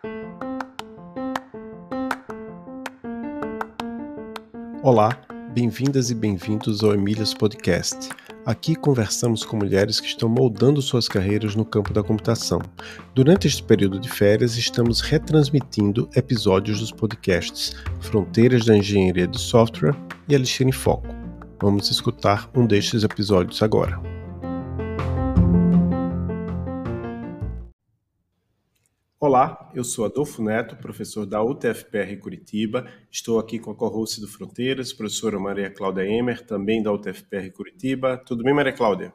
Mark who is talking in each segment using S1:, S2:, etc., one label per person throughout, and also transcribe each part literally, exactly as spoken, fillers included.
S1: Olá, bem-vindas e bem-vindos ao Emílias Podcast. Aqui conversamos com mulheres que estão moldando suas carreiras no campo da computação. Durante este período de férias, estamos retransmitindo episódios dos podcasts Fronteiras da Engenharia de Software e Elixir em Foco. Vamos escutar um destes episódios agora. Olá, eu sou Adolfo Neto, professor da U T F P R Curitiba. Estou aqui com a co-host do Fronteiras, professora Maria Cláudia Emer, também da U T F P R Curitiba. Tudo bem, Maria Cláudia?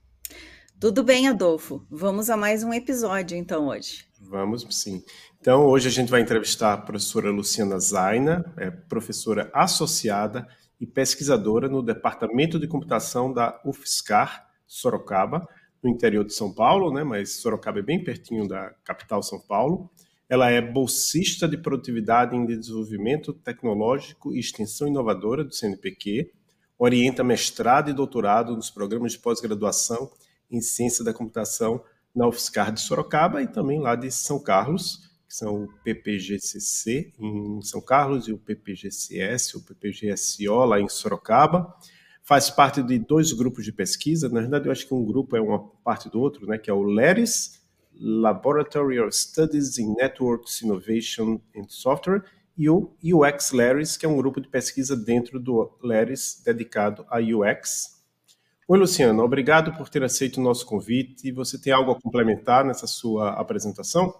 S2: Tudo bem, Adolfo. Vamos a mais um episódio, então, hoje.
S1: Vamos, sim. Então, hoje a gente vai entrevistar a professora Luciana Zaina, é professora associada e pesquisadora no Departamento de Computação da U F S C ar, Sorocaba, no interior de São Paulo, né? Mas Sorocaba é bem pertinho da capital São Paulo. Ela é bolsista de produtividade em desenvolvimento tecnológico e extensão inovadora do C N P Q, orienta mestrado e doutorado nos programas de pós-graduação em ciência da computação na U F S C ar de Sorocaba e também lá de São Carlos, que são o P P G C C em São Carlos e o P P G C S, o P P G S O lá em Sorocaba. Faz parte de dois grupos de pesquisa. Na verdade, eu acho que um grupo é uma parte do outro, né, que é o LERIS, Laboratory of Studies in Networks Innovation and Software, e o U X LERIS, que é um grupo de pesquisa dentro do LERIS dedicado a U X. Oi, Luciana, obrigado por ter aceito o nosso convite. Você tem algo a complementar nessa sua apresentação?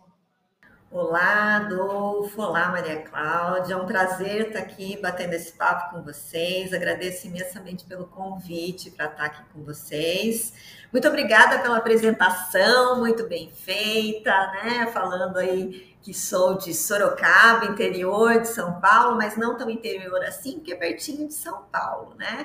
S3: Olá, Adolfo. Olá, Maria Cláudia. É um prazer estar aqui batendo esse papo com vocês. Agradeço imensamente pelo convite para estar aqui com vocês. Muito obrigada pela apresentação, muito bem feita, né? Falando aí que sou de Sorocaba, interior de São Paulo, mas não tão interior assim, porque é pertinho de São Paulo, né?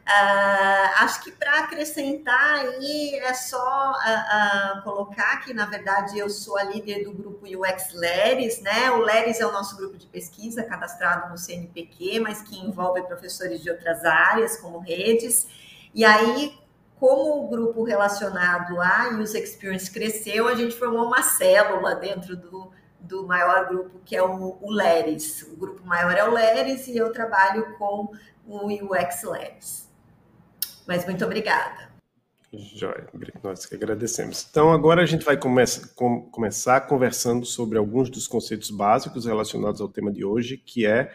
S3: Uh, acho que para acrescentar aí é só uh, uh, colocar que, na verdade, eu sou a líder do grupo U X LERIS, né? O LERIS é o nosso grupo de pesquisa cadastrado no C N P Q, mas que envolve professores de outras áreas, como redes. E aí, como o grupo relacionado à User Experience cresceu, a gente formou uma célula dentro do, do maior grupo, que é o, o LERIS. O grupo maior é o LERIS e eu trabalho com o U X LERIS. Mas muito obrigada.
S1: Jóia, nós que agradecemos. Então, agora a gente vai come com começar conversando sobre alguns dos conceitos básicos relacionados ao tema de hoje, que é,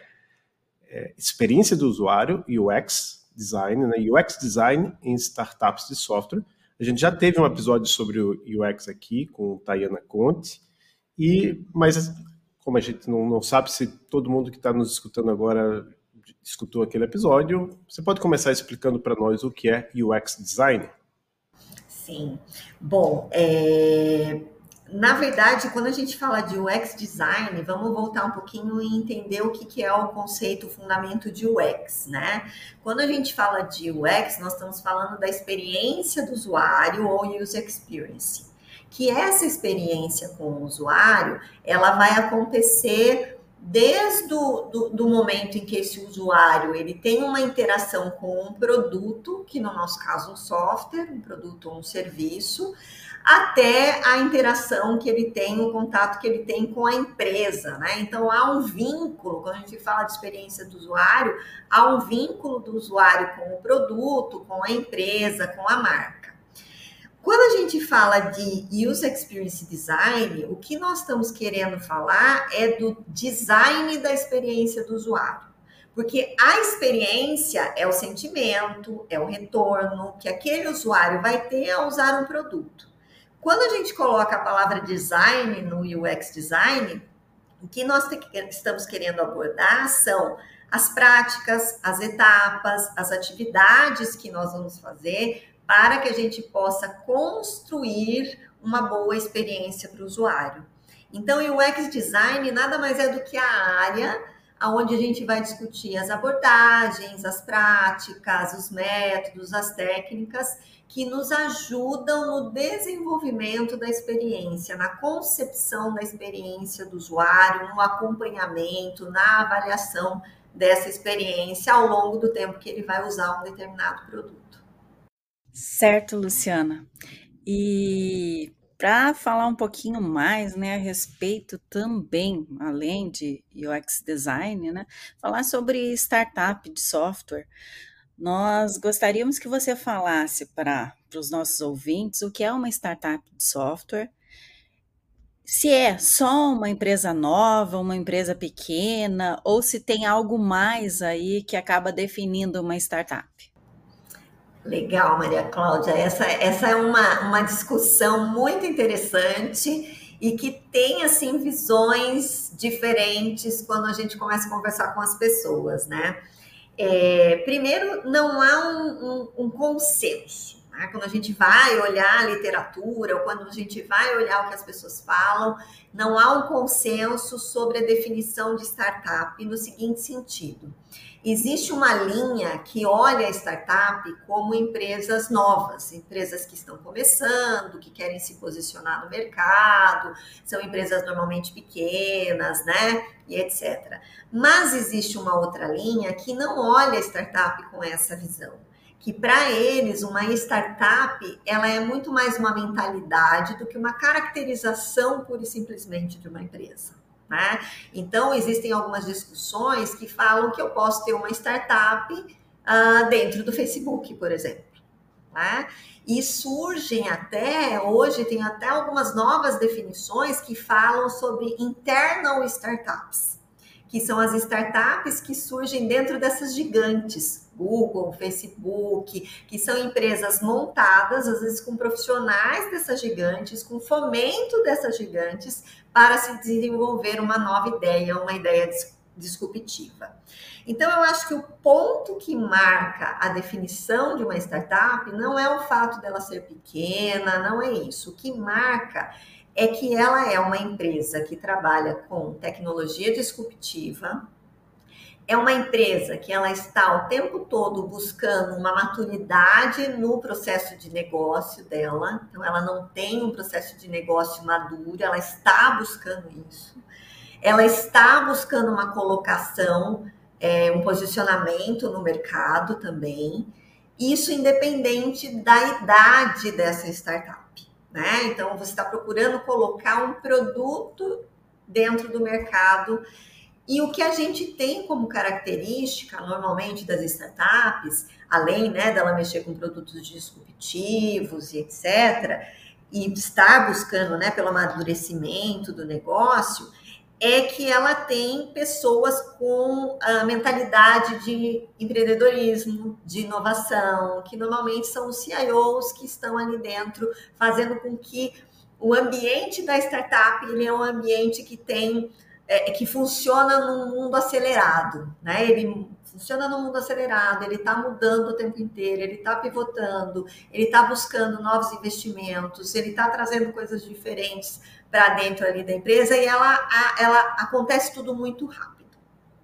S1: é experiência do usuário, U X Design, né? U X Design em startups de software. A gente já teve um episódio sobre o U X aqui com Tayana Conte, e, mas como a gente não, não sabe se todo mundo que está nos escutando agora escutou aquele episódio, você pode começar explicando para nós o que é U X Design?
S3: Sim. Bom, é... na verdade, quando a gente fala de U X Design, vamos voltar um pouquinho e entender o que, que é o conceito, o fundamento de U X, né? Quando a gente fala de U X, nós estamos falando da experiência do usuário ou User Experience. Que essa experiência com o usuário, ela vai acontecer desde o do, do momento em que esse usuário ele tem uma interação com um produto, que no nosso caso um software, um produto ou um serviço, até a interação que ele tem, o contato que ele tem com a empresa, né? Então há um vínculo, quando a gente fala de experiência do usuário, há um vínculo do usuário com o produto, com a empresa, com a marca. Quando a gente fala de User Experience Design, o que nós estamos querendo falar é do design da experiência do usuário. Porque a experiência é o sentimento, é o retorno que aquele usuário vai ter ao usar um produto. Quando a gente coloca a palavra design no U X Design, o que nós estamos querendo abordar são as práticas, as etapas, as atividades que nós vamos fazer para que a gente possa construir uma boa experiência para o usuário. Então, o U X Design nada mais é do que a área onde a gente vai discutir as abordagens, as práticas, os métodos, as técnicas que nos ajudam no desenvolvimento da experiência, na concepção da experiência do usuário, no acompanhamento, na avaliação dessa experiência ao longo do tempo que ele vai usar um determinado produto.
S2: Certo, Luciana. E para falar um pouquinho mais, né, a respeito também, além de U X Design, né, falar sobre startup de software. Nós gostaríamos que você falasse para os nossos ouvintes o que é uma startup de software, se é só uma empresa nova, uma empresa pequena, ou se tem algo mais aí que acaba definindo uma startup.
S3: Legal, Maria Cláudia. Essa, essa é uma, uma discussão muito interessante e que tem, assim, visões diferentes quando a gente começa a conversar com as pessoas, né? É, primeiro, não há um, um, um consenso. Né? Quando a gente vai olhar a literatura, ou quando a gente vai olhar o que as pessoas falam, não há um consenso sobre a definição de startup no seguinte sentido. Existe uma linha que olha a startup como empresas novas, empresas que estão começando, que querem se posicionar no mercado, são empresas normalmente pequenas, né, e etcétera. Mas existe uma outra linha que não olha a startup com essa visão, que para eles uma startup ela é muito mais uma mentalidade do que uma caracterização pura e simplesmente de uma empresa. Né? Então, existem algumas discussões que falam que eu posso ter uma startup uh, dentro do Facebook, por exemplo. Né? E surgem até, hoje tem até algumas novas definições que falam sobre internal startups, que são as startups que surgem dentro dessas gigantes, Google, Facebook, que são empresas montadas, às vezes com profissionais dessas gigantes, com fomento dessas gigantes, para se desenvolver uma nova ideia, uma ideia disruptiva. Então, eu acho que o ponto que marca a definição de uma startup não é o fato dela ser pequena, não é isso. O que marca é que ela é uma empresa que trabalha com tecnologia disruptiva, é uma empresa que ela está o tempo todo buscando uma maturidade no processo de negócio dela, então ela não tem um processo de negócio maduro, ela está buscando isso, ela está buscando uma colocação, é, um posicionamento no mercado também, isso independente da idade dessa startup, né? Então você está procurando colocar um produto dentro do mercado. E o que a gente tem como característica, normalmente, das startups, além, né, dela mexer com produtos disruptivos e etcétera, e estar buscando, né, pelo amadurecimento do negócio, é que ela tem pessoas com a mentalidade de empreendedorismo, de inovação, que normalmente são os C I Os que estão ali dentro, fazendo com que o ambiente da startup ele é um ambiente que tem... É, que funciona num mundo acelerado, né? Ele funciona no mundo acelerado, ele está mudando o tempo inteiro, ele está pivotando, ele está buscando novos investimentos, ele está trazendo coisas diferentes para dentro ali da empresa e ela, ela acontece tudo muito rápido.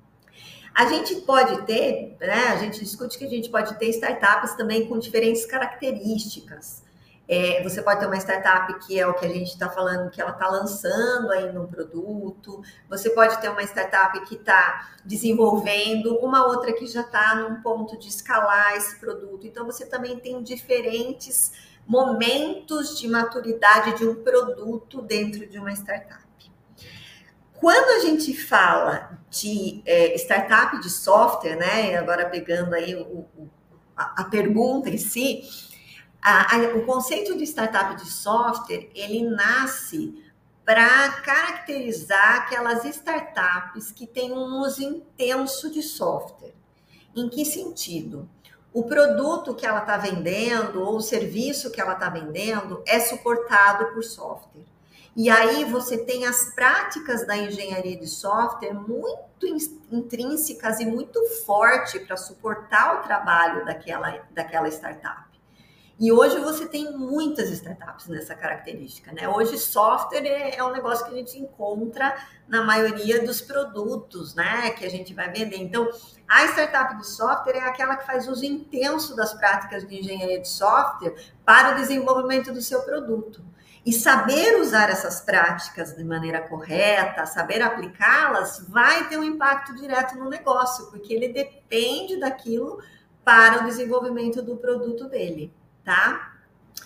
S3: A gente pode ter, né? A gente discute que a gente pode ter startups também com diferentes características. É, você pode ter uma startup que é o que a gente está falando, que ela está lançando ainda um produto. Você pode ter uma startup que está desenvolvendo, uma outra que já está num ponto de escalar esse produto. Então, você também tem diferentes momentos de maturidade de um produto dentro de uma startup. Quando a gente fala de é, startup de software, né? Agora pegando aí o, o, a, a pergunta em si, A, a, o conceito de startup de software, ele nasce para caracterizar aquelas startups que têm um uso intenso de software. Em que sentido? O produto que ela está vendendo ou o serviço que ela está vendendo é suportado por software. E aí você tem as práticas da engenharia de software muito intrínsecas e muito forte para suportar o trabalho daquela, daquela startup. E hoje você tem muitas startups nessa característica, né? Hoje software é, é um negócio que a gente encontra na maioria dos produtos, né? Que a gente vai vender. Então, a startup de software é aquela que faz uso intenso das práticas de engenharia de software para o desenvolvimento do seu produto. E saber usar essas práticas de maneira correta, saber aplicá-las, vai ter um impacto direto no negócio, porque ele depende daquilo para o desenvolvimento do produto dele. Tá?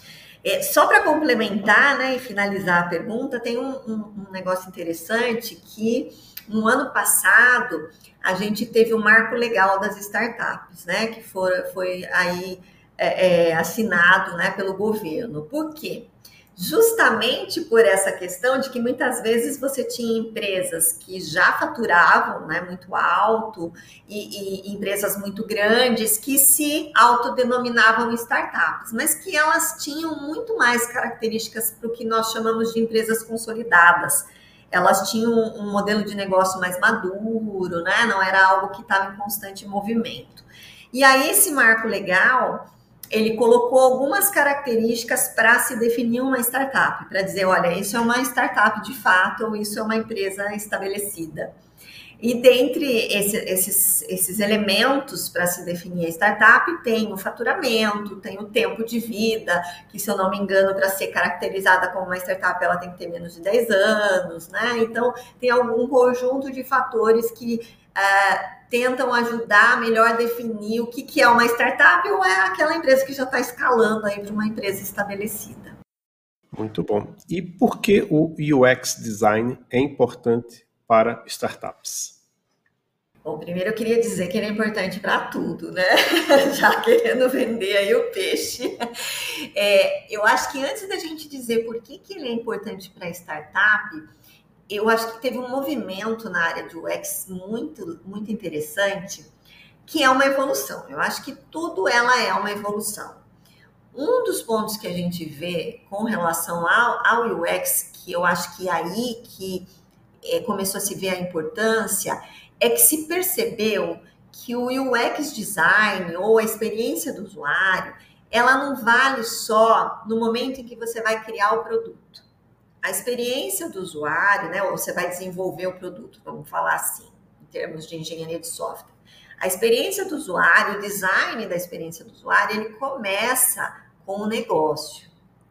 S3: É, só para complementar, né, e finalizar a pergunta, tem um, um, um negócio interessante que no ano passado a gente teve um marco legal das startups, né, que for, foi aí é, é, assinado, né, pelo governo. Por quê? Justamente por essa questão de que muitas vezes você tinha empresas que já faturavam, né, muito alto e, e empresas muito grandes que se autodenominavam startups, mas que elas tinham muito mais características para o que nós chamamos de empresas consolidadas. Elas tinham um modelo de negócio mais maduro, né, não era algo que estava em constante movimento. E aí esse marco legal, ele colocou algumas características para se definir uma startup, para dizer, olha, isso é uma startup de fato, ou isso é uma empresa estabelecida. E dentre esse, esses, esses elementos para se definir a startup, tem o faturamento, tem o tempo de vida, que se eu não me engano, para ser caracterizada como uma startup, ela tem que ter menos de dez anos, né? Então, tem algum conjunto de fatores que uh, tentam ajudar a melhor definir o que, que é uma startup ou é aquela empresa que já está escalando aí para uma empresa estabelecida.
S1: Muito bom. E por que o U X Design é importante para startups?
S3: Bom, primeiro eu queria dizer que ele é importante para tudo, né? Já querendo vender aí o peixe. É, eu acho que antes da gente dizer por que, que ele é importante para startup, eu acho que teve um movimento na área de U X muito, muito interessante, que é uma evolução. Eu acho que tudo ela é uma evolução. Um dos pontos que a gente vê com relação ao, ao U X, que eu acho que é aí que é, começou a se ver a importância, é que se percebeu que o U X design ou a experiência do usuário, ela não vale só no momento em que você vai criar o produto. A experiência do usuário, né, ou você vai desenvolver o produto, vamos falar assim, em termos de engenharia de software. A experiência do usuário, o design da experiência do usuário, ele começa com o negócio.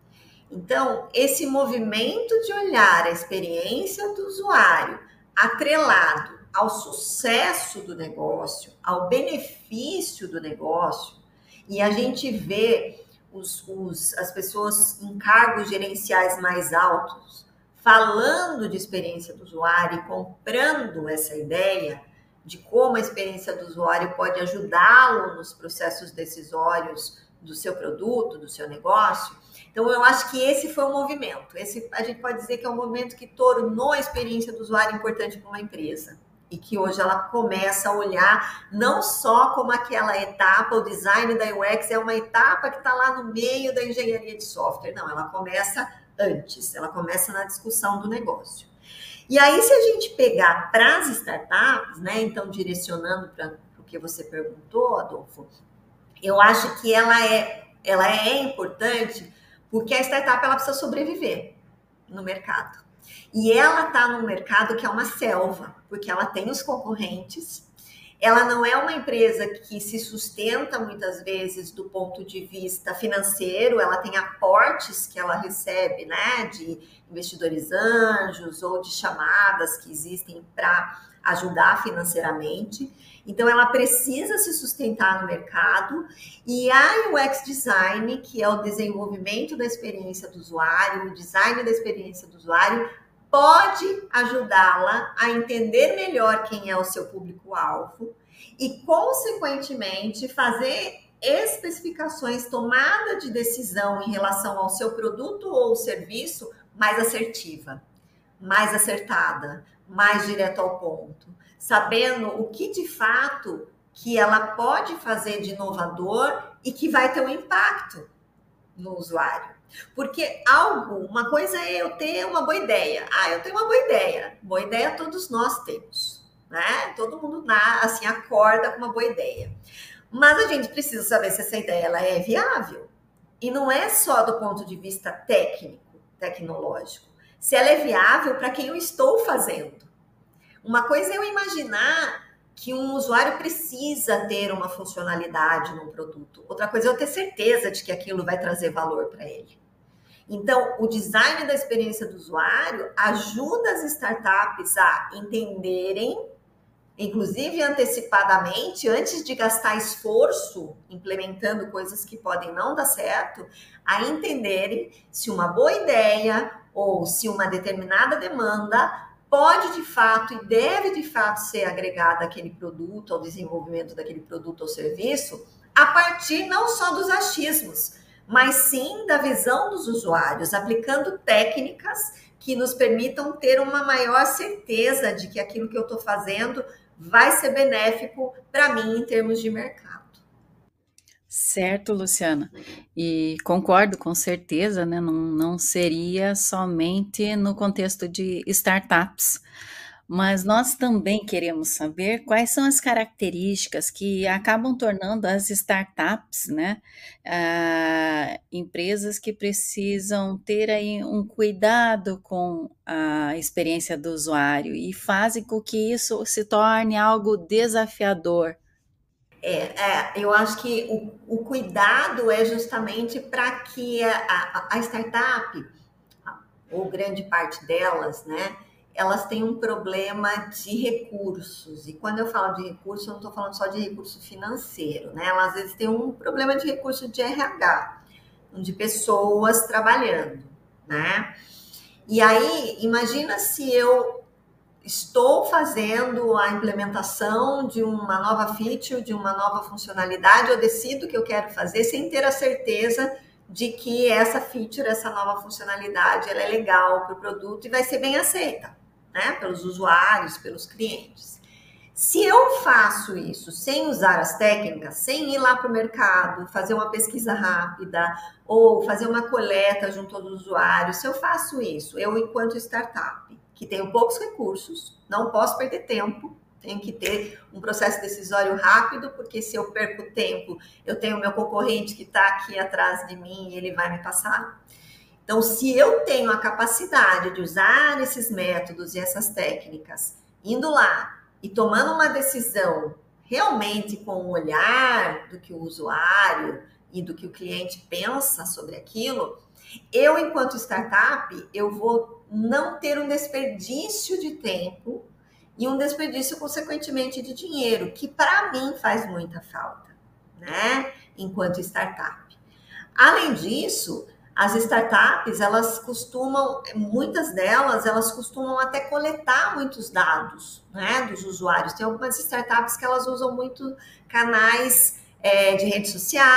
S3: Então, esse movimento de olhar a experiência do usuário atrelado ao sucesso do negócio, ao benefício do negócio, e a gente vê os, os, as pessoas em cargos gerenciais mais altos falando de experiência do usuário e comprando essa ideia de como a experiência do usuário pode ajudá-lo nos processos decisórios do seu produto, do seu negócio. Então, eu acho que esse foi o movimento. Esse, a gente pode dizer que é um movimento que tornou a experiência do usuário importante para uma empresa. E que hoje ela começa a olhar não só como aquela etapa, o design da U X é uma etapa que está lá no meio da engenharia de software. Não, ela começa antes, ela começa na discussão do negócio. E aí, se a gente pegar para as startups, né, então direcionando para o que você perguntou, Adolfo, eu acho que ela é, ela é importante porque a startup ela precisa sobreviver no mercado. E ela está num mercado que é uma selva, porque ela tem os concorrentes, ela não é uma empresa que se sustenta muitas vezes do ponto de vista financeiro, ela tem aportes que ela recebe, né, de investidores anjos ou de chamadas que existem para ajudar financeiramente. Então, ela precisa se sustentar no mercado e a U X Design, que é o desenvolvimento da experiência do usuário, o design da experiência do usuário, pode ajudá-la a entender melhor quem é o seu público-alvo e, consequentemente, fazer especificações, tomada de decisão em relação ao seu produto ou serviço mais assertiva, mais acertada, mais direto ao ponto, sabendo o que de fato que ela pode fazer de inovador e que vai ter um impacto no usuário. Porque algo, uma coisa é eu ter uma boa ideia. Ah, eu tenho uma boa ideia. Boa ideia todos nós temos, né? Todo mundo assim acorda com uma boa ideia. Mas a gente precisa saber se essa ideia ela é viável. E não é só do ponto de vista técnico, tecnológico. Se ela é viável para quem eu estou fazendo. Uma coisa é eu imaginar que um usuário precisa ter uma funcionalidade no produto. Outra coisa é eu ter certeza de que aquilo vai trazer valor para ele. Então, o design da experiência do usuário ajuda as startups a entenderem inclusive antecipadamente, antes de gastar esforço implementando coisas que podem não dar certo, a entenderem se uma boa ideia ou se uma determinada demanda pode de fato e deve de fato ser agregada àquele produto, ao desenvolvimento daquele produto ou serviço, a partir não só dos achismos, mas sim da visão dos usuários, aplicando técnicas que nos permitam ter uma maior certeza de que aquilo que eu estou fazendo vai ser benéfico para mim em termos de mercado.
S2: Certo, Luciana. E concordo com certeza, né? Não, não seria somente no contexto de startups, mas nós também queremos saber quais são as características que acabam tornando as startups, né, ah, empresas que precisam ter aí um cuidado com a experiência do usuário e fazem com que isso se torne algo desafiador.
S3: É, é, eu acho que o, o cuidado é justamente para que a, a, a startup, ou grande parte delas, né, elas têm um problema de recursos. E quando eu falo de recurso, eu não estou falando só de recurso financeiro, né? Elas às vezes têm um problema de recurso de R H, de pessoas trabalhando, né? E aí, imagina se eu estou fazendo a implementação de uma nova feature, de uma nova funcionalidade, eu decido que eu quero fazer sem ter a certeza de que essa feature, essa nova funcionalidade, ela é legal para o produto e vai ser bem aceita, né, pelos usuários, pelos clientes. Se eu faço isso sem usar as técnicas, sem ir lá para o mercado, fazer uma pesquisa rápida ou fazer uma coleta junto aos usuários, se eu faço isso, eu enquanto startup, que tenho poucos recursos, não posso perder tempo, tenho que ter um processo decisório rápido, porque se eu perco tempo, eu tenho o meu concorrente que está aqui atrás de mim e ele vai me passar. Então, se eu tenho a capacidade de usar esses métodos e essas técnicas, indo lá e tomando uma decisão realmente com o olhar do que o usuário e do que o cliente pensa sobre aquilo, eu, enquanto startup, eu vou não ter um desperdício de tempo e um desperdício, consequentemente, de dinheiro, que para mim faz muita falta, né? Enquanto startup. Além disso, as startups, elas costumam, muitas delas, elas costumam até coletar muitos dados, né, dos usuários. Tem algumas startups que elas usam muito canais é, de redes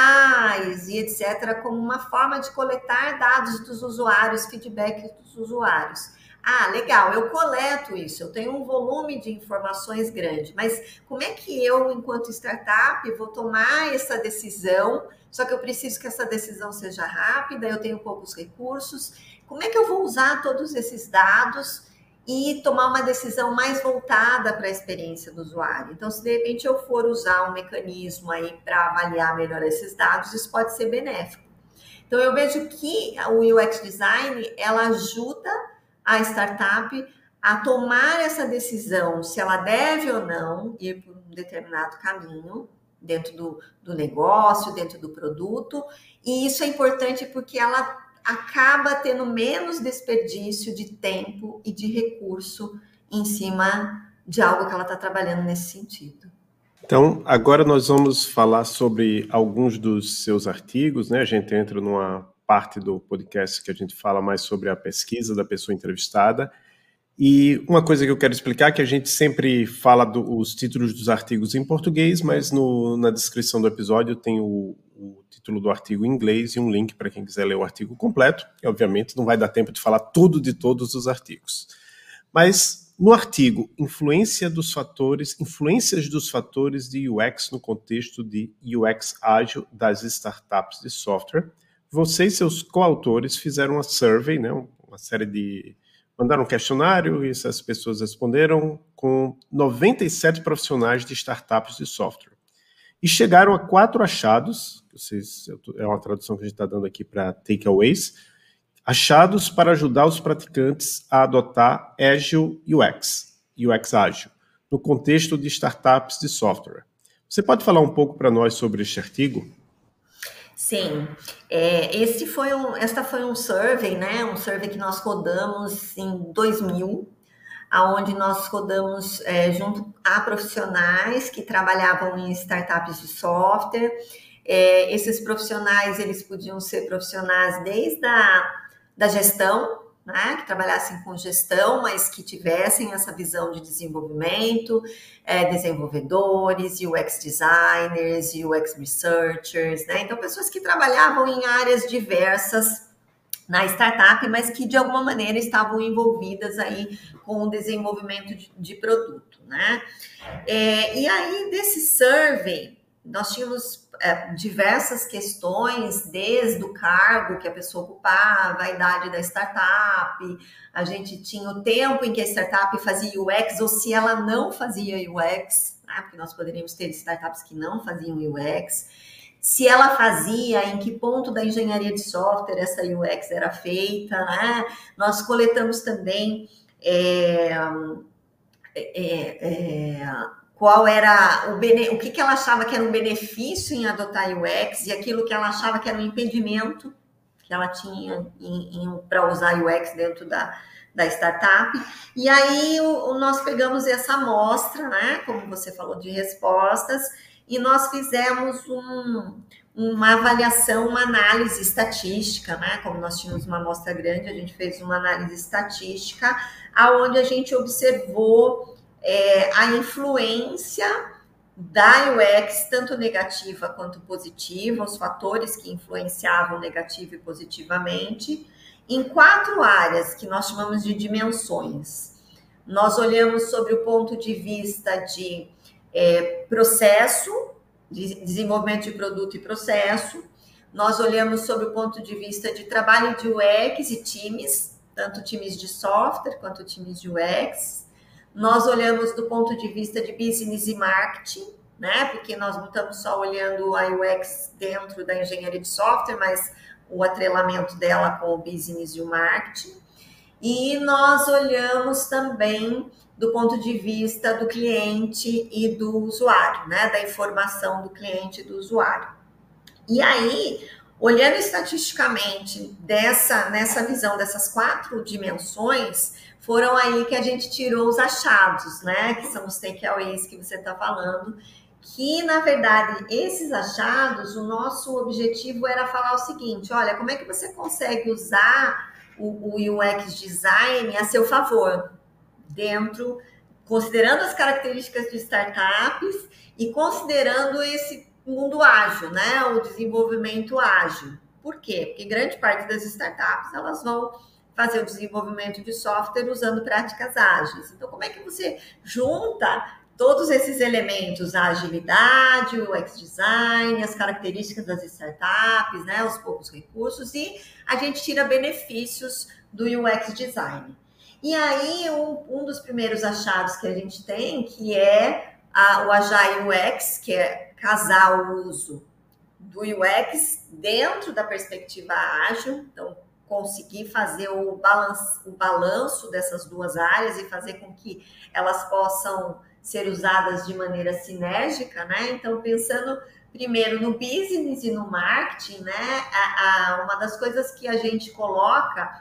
S3: sociais e etcétera, como uma forma de coletar dados dos usuários, feedback dos usuários. Ah, legal, eu coleto isso, eu tenho um volume de informações grande, mas como é que eu, enquanto startup, vou tomar essa decisão? Só que eu preciso que essa decisão seja rápida, eu tenho poucos recursos. Como é que eu vou usar todos esses dados e tomar uma decisão mais voltada para a experiência do usuário? Então, se de repente eu for usar um mecanismo aí para avaliar melhor esses dados, isso pode ser benéfico. Então, eu vejo que o U X Design, ela ajuda a startup a tomar essa decisão, se ela deve ou não ir por um determinado caminho, dentro do, do negócio, dentro do produto, e isso é importante porque ela acaba tendo menos desperdício de tempo e de recurso em cima de algo que ela está trabalhando nesse sentido.
S1: Então, agora nós vamos falar sobre alguns dos seus artigos, né? A gente entra numa parte do podcast que a gente fala mais sobre a pesquisa da pessoa entrevistada. E uma coisa que eu quero explicar é que a gente sempre fala dos títulos dos artigos em português, mas no, na descrição do episódio tem o, o título do artigo em inglês e um link para quem quiser ler o artigo completo. E, obviamente, não vai dar tempo de falar tudo de todos os artigos. Mas no artigo Influência dos fatores, Influências dos fatores de U X no contexto de U X ágil das startups de software, você e seus coautores fizeram uma survey, né, uma série de... Mandaram um questionário e essas pessoas responderam com noventa e sete profissionais de startups de software. E chegaram a quatro achados, vocês, é uma tradução que a gente está dando aqui para takeaways, achados para ajudar os praticantes a adotar Agile U X, U X ágil, no contexto de startups de software. Você pode falar um pouco para nós sobre este artigo?
S3: Sim, é, esse foi um, esta foi um survey, né? Um survey que nós rodamos em dois mil. onde nós rodamos é, junto a profissionais que trabalhavam em startups de software. É, esses profissionais, eles podiam ser profissionais desde a da gestão, né, que trabalhassem com gestão, mas que tivessem essa visão de desenvolvimento, é, desenvolvedores, U X designers, U X researchers, né? Então, pessoas que trabalhavam em áreas diversas na startup, mas que de alguma maneira estavam envolvidas aí com o desenvolvimento de, de produto, né? É, e aí, desse survey, nós tínhamos é, diversas questões, desde o cargo que a pessoa ocupava, a idade da startup, a gente tinha o tempo em que a startup fazia U X, ou se ela não fazia U X, né? Porque nós poderíamos ter startups que não faziam U X, se ela fazia, em que ponto da engenharia de software essa U X era feita, né? Nós coletamos também é, é, é, qual era o, bene, o que, que ela achava que era um benefício em adotar U X e aquilo que ela achava que era um impedimento que ela tinha para usar U X dentro da, da startup. E aí o, o, nós pegamos essa amostra, né, como você falou, de respostas, e nós fizemos um, uma avaliação, uma análise estatística, né, como nós tínhamos uma amostra grande, a gente fez uma análise estatística, aonde a gente observou É, a influência da U X, tanto negativa quanto positiva, os fatores que influenciavam negativo e positivamente, em quatro áreas que nós chamamos de dimensões. Nós olhamos sobre o ponto de vista de é, processo, de desenvolvimento de produto e processo, nós olhamos sobre o ponto de vista de trabalho de U X e times, tanto times de software quanto times de U X. Nós olhamos do ponto de vista de business e marketing, né? Porque nós não estamos só olhando a U X dentro da engenharia de software, mas o atrelamento dela com o business e o marketing. E nós olhamos também do ponto de vista do cliente e do usuário, né? Da informação do cliente e do usuário. E aí, olhando estatisticamente dessa, nessa visão dessas quatro dimensões, foram aí que a gente tirou os achados, né? Que são os takeaways que você está falando, que, na verdade, esses achados, o nosso objetivo era falar o seguinte, olha, como é que você consegue usar o, o U X design a seu favor, dentro, considerando as características de startups e considerando esse mundo ágil, né? O desenvolvimento ágil. Por quê? Porque grande parte das startups, elas vão fazer o desenvolvimento de software usando práticas ágeis. Então, como é que você junta todos esses elementos, a agilidade, o U X design, as características das startups, né, os poucos recursos, e a gente tira benefícios do U X design. E aí, um, um dos primeiros achados que a gente tem, que é a, o Agile U X, que é casar o uso do U X dentro da perspectiva ágil, então, conseguir fazer o balanço, o balanço dessas duas áreas e fazer com que elas possam ser usadas de maneira sinérgica, né? Então, pensando primeiro no business e no marketing, né? A, a, uma das coisas que a gente coloca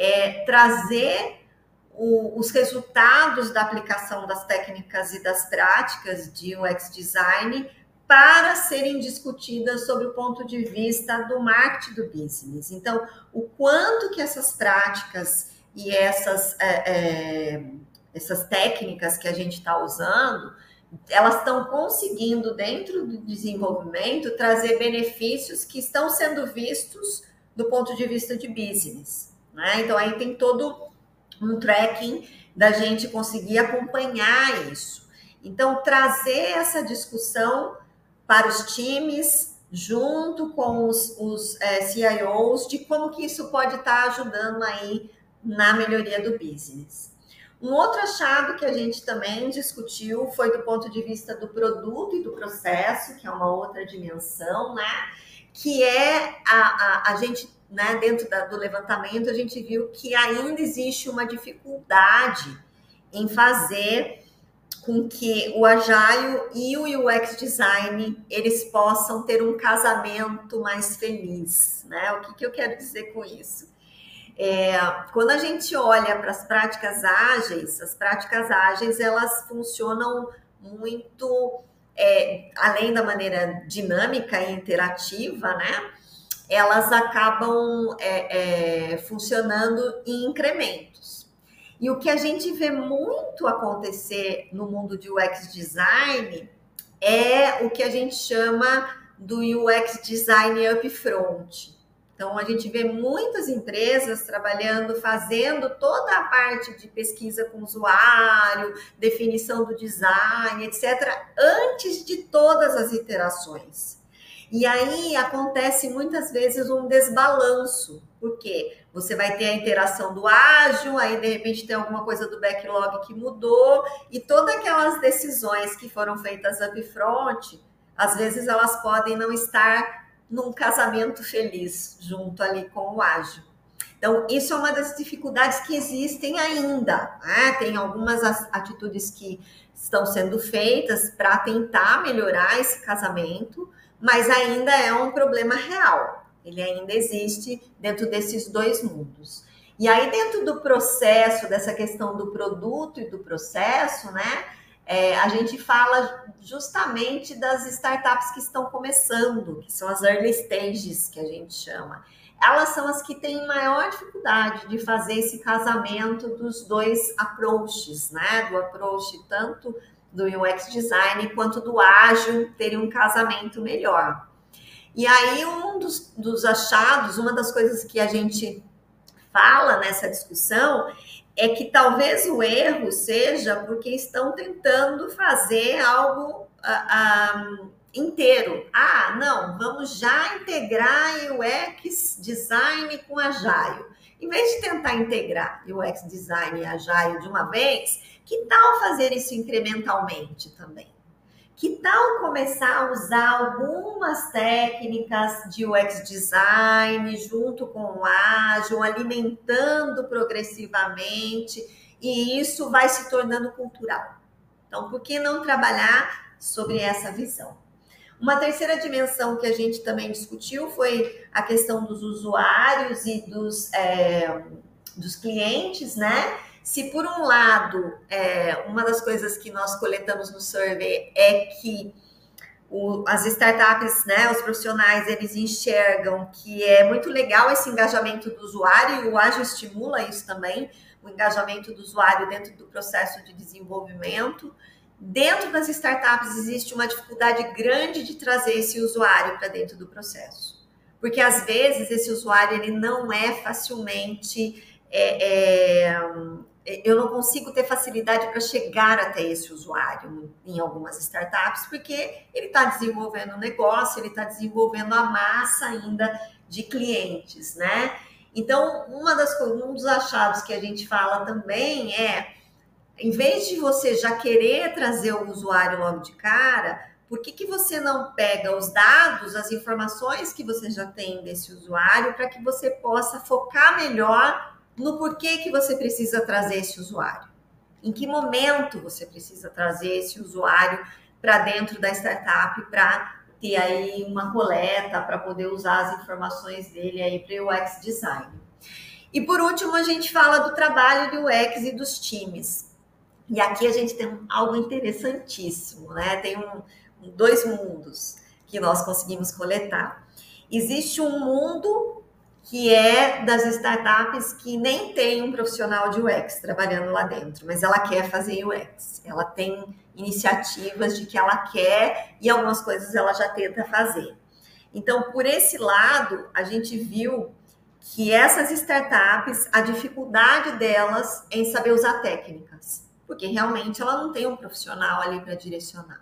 S3: é trazer o, os resultados da aplicação das técnicas e das práticas de U X design para serem discutidas sobre o ponto de vista do marketing do business. Então, o quanto que essas práticas e essas, é, é, essas técnicas que a gente está usando, elas estão conseguindo, dentro do desenvolvimento, trazer benefícios que estão sendo vistos do ponto de vista de business, né? Então, aí tem todo um tracking da gente conseguir acompanhar isso. Então, trazer essa discussão para os times, junto com os, os é, C I Os, de como que isso pode estar ajudando aí na melhoria do business. Um outro achado que a gente também discutiu foi do ponto de vista do produto e do processo, que é uma outra dimensão, né? Que é a, a, a gente, né, dentro da, do levantamento, a gente viu que ainda existe uma dificuldade em fazer com que o Agile e o U X Design, eles possam ter um casamento mais feliz, né? O que, que eu quero dizer com isso? É, quando a gente olha para as práticas ágeis, as práticas ágeis, elas funcionam muito, é, além da maneira dinâmica e interativa, né? Elas acabam é, é, funcionando em incrementos. E o que a gente vê muito acontecer no mundo de U X Design é o que a gente chama do U X Design upfront. Então, a gente vê muitas empresas trabalhando, fazendo toda a parte de pesquisa com o usuário, definição do design, etcétera, antes de todas as iterações. E aí acontece muitas vezes um desbalanço, porque você vai ter a interação do ágil, aí de repente tem alguma coisa do backlog que mudou, e todas aquelas decisões que foram feitas upfront, às vezes elas podem não estar num casamento feliz junto ali com o ágil. Então, isso é uma das dificuldades que existem ainda, né? Tem algumas atitudes que estão sendo feitas para tentar melhorar esse casamento, mas ainda é um problema real. Ele ainda existe dentro desses dois mundos. E aí, dentro do processo, dessa questão do produto e do processo, né? É, a gente fala justamente das startups que estão começando, que são as early stages, que a gente chama. Elas são as que têm maior dificuldade de fazer esse casamento dos dois approaches, né? Do approach tanto do U X Design quanto do ágil terem um casamento melhor. E aí, um dos, dos achados, uma das coisas que a gente fala nessa discussão é que talvez o erro seja porque estão tentando fazer algo uh, um, inteiro. Ah, não, vamos já integrar U X Design com Agile. Em vez de tentar integrar U X Design e Agile de uma vez, que tal fazer isso incrementalmente também? Que tal começar a usar algumas técnicas de U X Design junto com o ágil, alimentando progressivamente, e isso vai se tornando cultural. Então, por que não trabalhar sobre essa visão? Uma terceira dimensão que a gente também discutiu foi a questão dos usuários e dos, é, dos clientes, né? Se por um lado, é, uma das coisas que nós coletamos no survey é que o, as startups, né, os profissionais, eles enxergam que é muito legal esse engajamento do usuário, e o ágil estimula isso também, o engajamento do usuário dentro do processo de desenvolvimento. Dentro das startups existe uma dificuldade grande de trazer esse usuário para dentro do processo, porque às vezes esse usuário ele não é facilmente... É, é, eu não consigo ter facilidade para chegar até esse usuário em algumas startups, porque ele está desenvolvendo um negócio, ele está desenvolvendo a massa ainda de clientes, né? Então, uma das, um dos achados que a gente fala também é, em vez de você já querer trazer o usuário logo de cara, por que que você não pega os dados, as informações que você já tem desse usuário, para que você possa focar melhor no porquê que você precisa trazer esse usuário? Em que momento você precisa trazer esse usuário para dentro da startup para ter aí uma coleta, para poder usar as informações dele aí para o U X Design. E por último, a gente fala do trabalho de U X e dos times. E aqui a gente tem algo interessantíssimo, né? Tem um, dois mundos que nós conseguimos coletar. Existe um mundo que é das startups que nem tem um profissional de U X trabalhando lá dentro, mas ela quer fazer U X. Ela tem iniciativas de que ela quer e algumas coisas ela já tenta fazer. Então, por esse lado, a gente viu que essas startups, a dificuldade delas é em saber usar técnicas, porque realmente ela não tem um profissional ali para direcionar.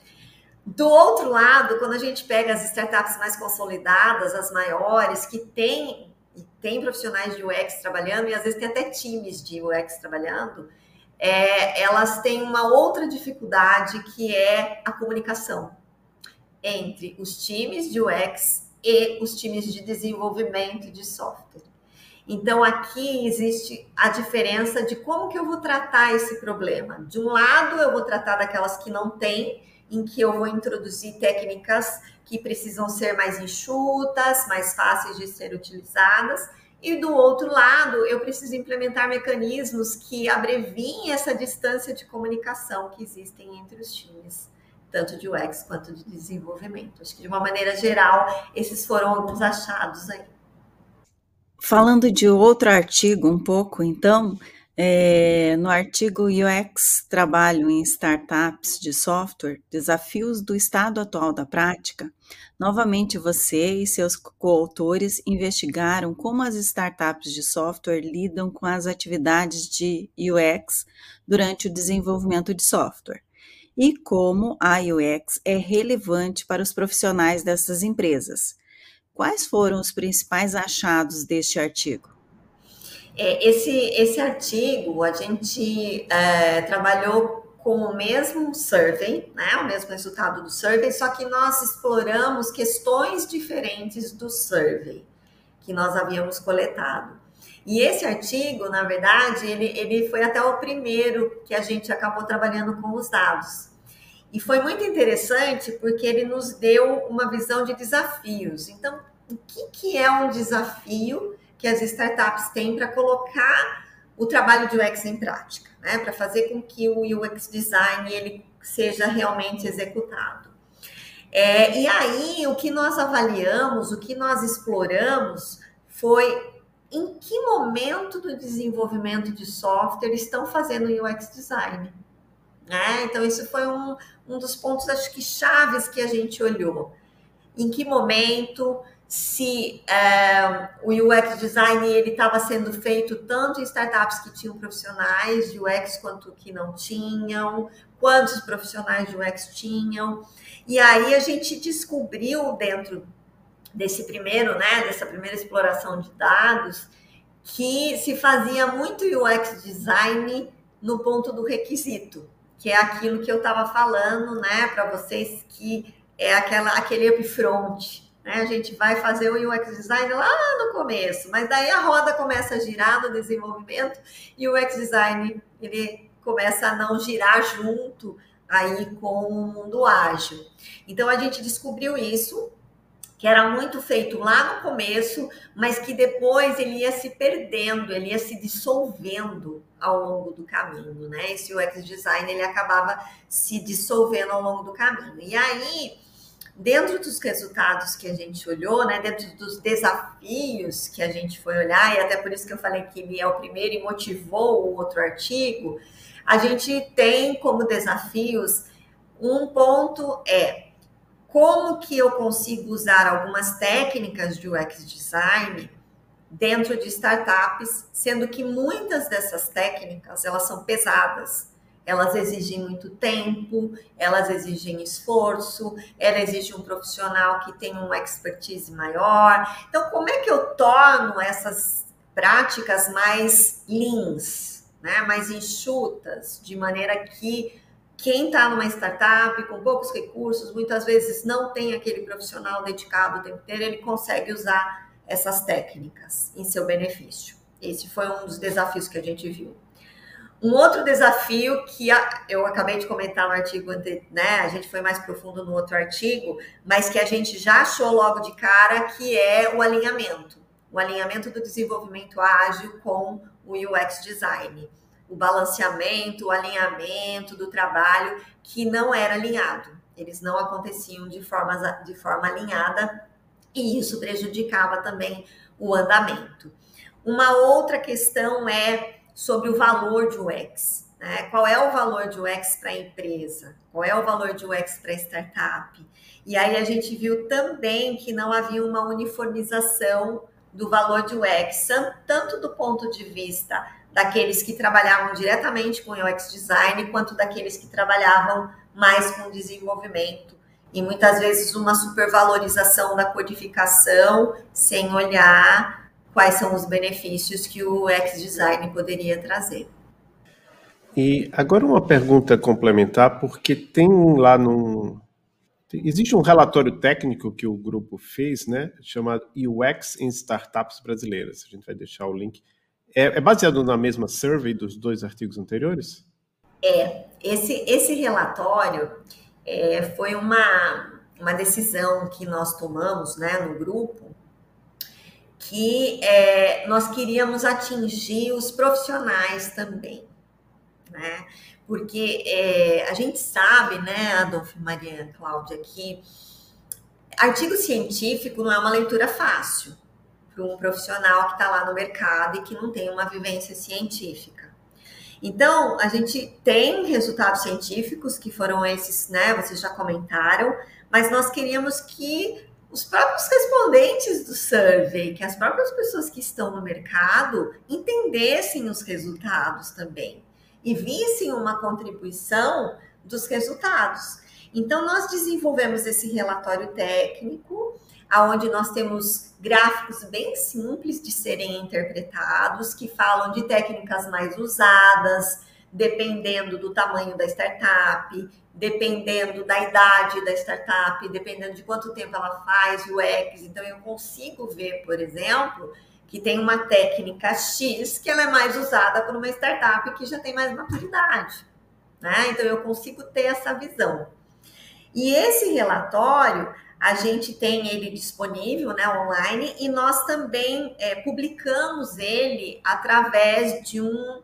S3: Do outro lado, quando a gente pega as startups mais consolidadas, as maiores, que têm tem profissionais de U X trabalhando, e às vezes tem até times de U X trabalhando, é, elas têm uma outra dificuldade, que é a comunicação entre os times de U X e os times de desenvolvimento de software. Então, aqui existe a diferença de como que eu vou tratar esse problema. De um lado, eu vou tratar daquelas que não têm, em que eu vou introduzir técnicas que precisam ser mais enxutas, mais fáceis de ser utilizadas. E do outro lado, eu preciso implementar mecanismos que abreviem essa distância de comunicação que existem entre os times, tanto de U X quanto de desenvolvimento. Acho que, de uma maneira geral, esses foram alguns achados aí.
S2: Falando de outro artigo um pouco, então, é, no artigo U X Trabalho em Startups de Software, Desafios do Estado Atual da Prática, novamente você e seus coautores investigaram como as startups de software lidam com as atividades de U X durante o desenvolvimento de software e como a U X é relevante para os profissionais dessas empresas. Quais foram os principais achados deste artigo?
S3: É, esse, esse artigo, a gente é, trabalhou com o mesmo survey, né, o mesmo resultado do survey, só que nós exploramos questões diferentes do survey que nós havíamos coletado. E esse artigo, na verdade, ele, ele foi até o primeiro que a gente acabou trabalhando com os dados. E foi muito interessante porque ele nos deu uma visão de desafios. Então, o que, que é um desafio que as startups têm para colocar o trabalho de U X em prática, né? Para fazer com que o U X design ele seja realmente executado. É, e aí, o que nós avaliamos, o que nós exploramos foi em que momento do desenvolvimento de software estão fazendo U X design. Né? Então, isso foi um, um dos pontos, acho que, chaves que a gente olhou. Em que momento, se é, o U X design ele estava sendo feito tanto em startups que tinham profissionais de U X quanto que não tinham, quantos profissionais de U X tinham. E aí a gente descobriu dentro desse primeiro, né, dessa primeira exploração de dados, que se fazia muito U X design no ponto do requisito, que é aquilo que eu estava falando, né, para vocês, que é aquela, aquele upfront, né? A gente vai fazer o U X design lá no começo, mas daí a roda começa a girar no desenvolvimento e o U X design ele começa a não girar junto aí com o mundo ágil. Então a gente descobriu isso, que era muito feito lá no começo, mas que depois ele ia se perdendo, ele ia se dissolvendo ao longo do caminho, né? Esse U X design, ele acabava se dissolvendo ao longo do caminho. E aí, dentro dos resultados que a gente olhou, né, dentro dos desafios que a gente foi olhar, e até por isso que eu falei que ele é o primeiro e motivou o outro artigo, a gente tem como desafios, um ponto é como que eu consigo usar algumas técnicas de U X design dentro de startups, sendo que muitas dessas técnicas, elas são pesadas, elas exigem muito tempo, elas exigem esforço, ela exige um profissional que tem uma expertise maior. Então, como é que eu torno essas práticas mais leans, né, mais enxutas, de maneira que quem está numa startup com poucos recursos, muitas vezes não tem aquele profissional dedicado o tempo inteiro, ele consegue usar essas técnicas em seu benefício. Esse foi um dos desafios que a gente viu. Um outro desafio que eu acabei de comentar no artigo anterior, né? A gente foi mais profundo no outro artigo, mas que a gente já achou logo de cara, que é o alinhamento. O alinhamento do desenvolvimento ágil com o U X design. O balanceamento, o alinhamento do trabalho que não era alinhado. Eles não aconteciam de forma, de forma alinhada e isso prejudicava também o andamento. Uma outra questão é sobre o valor de U X. Né? Qual é o valor de U X para a empresa? Qual é o valor de U X para a startup? E aí a gente viu também que não havia uma uniformização do valor de U X, tanto do ponto de vista daqueles que trabalhavam diretamente com U X design, quanto daqueles que trabalhavam mais com desenvolvimento. E muitas vezes uma supervalorização da codificação, sem olhar quais são os benefícios que o U X design poderia trazer.
S1: E agora uma pergunta complementar, porque tem lá num... Existe um relatório técnico que o grupo fez, né, chamado U X em Startups Brasileiras. A gente vai deixar o link. É, é baseado na mesma survey dos dois artigos anteriores?
S3: É, esse, esse relatório é, foi uma, uma decisão que nós tomamos, né, no grupo, que é, nós queríamos atingir os profissionais também, né? Porque é, a gente sabe, né, Adolfo e Maria Cláudia, que artigo científico não é uma leitura fácil para um profissional que está lá no mercado e que não tem uma vivência científica. Então, a gente tem resultados científicos que foram esses, né, vocês já comentaram, mas nós queríamos que os próprios respondentes do survey, que as próprias pessoas que estão no mercado entendessem os resultados também e vissem uma contribuição dos resultados. Então, nós desenvolvemos esse relatório técnico, onde nós temos gráficos bem simples de serem interpretados, que falam de técnicas mais usadas, dependendo do tamanho da startup, dependendo da idade da startup, dependendo de quanto tempo ela faz U X. Então, eu consigo ver, por exemplo, que tem uma técnica X que ela é mais usada por uma startup que já tem mais maturidade, né? Então, eu consigo ter essa visão. E esse relatório, a gente tem ele disponível, né, online, e nós também é, publicamos ele através de um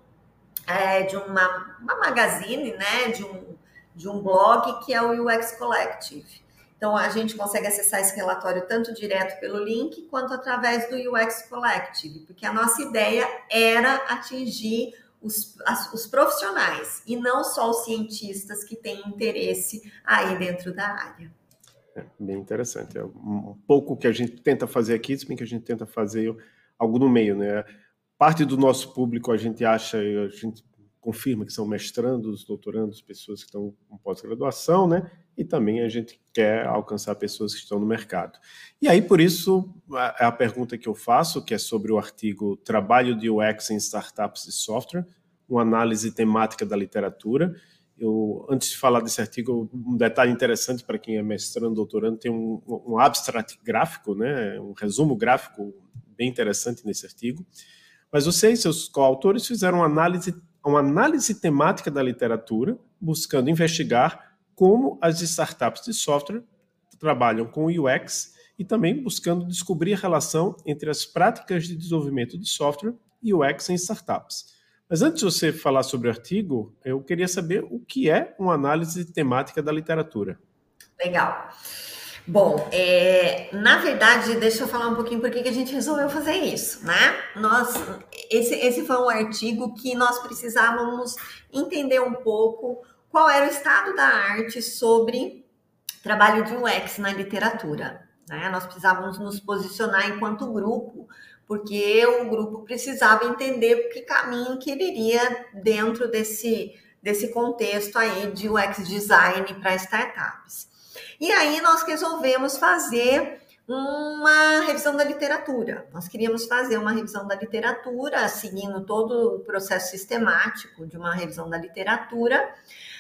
S3: é, de uma, uma magazine, né, de um, de um blog que é o U X Collective. Então, a gente consegue acessar esse relatório tanto direto pelo link, quanto através do U X Collective, porque a nossa ideia era atingir os, as, os profissionais, e não só os cientistas que têm interesse aí dentro da área.
S1: É bem interessante. É um pouco que a gente tenta fazer aqui, se bem que a gente tenta fazer algo no meio, né? Parte do nosso público a gente acha, a gente confirma que são mestrandos, doutorandos, pessoas que estão com pós-graduação, né? E também a gente quer alcançar pessoas que estão no mercado. E aí, por isso, a, a pergunta que eu faço, que é sobre o artigo Trabalho de U X em Startups de Software, uma análise temática da literatura. Eu, antes de falar desse artigo, um detalhe interessante para quem é mestrando, doutorando, tem um, um abstract gráfico, né? Um resumo gráfico bem interessante nesse artigo. Mas vocês, seus coautores, fizeram uma análise, uma análise temática da literatura, buscando investigar como as startups de software trabalham com o U X e também buscando descobrir a relação entre as práticas de desenvolvimento de software e U X em startups. Mas antes de você falar sobre o artigo, eu queria saber o que é uma análise temática da literatura.
S3: Legal. Bom, é, na verdade, deixa eu falar um pouquinho por que a gente resolveu fazer isso, né? Nós, esse, esse foi um artigo que nós precisávamos entender um pouco qual era o estado da arte sobre trabalho de U X na literatura, né? Nós precisávamos nos posicionar enquanto grupo, porque o grupo precisava entender que caminho que ele iria dentro desse, desse contexto aí de U X design para startups. E aí nós resolvemos fazer uma revisão da literatura. Nós queríamos fazer uma revisão da literatura, seguindo todo o processo sistemático de uma revisão da literatura,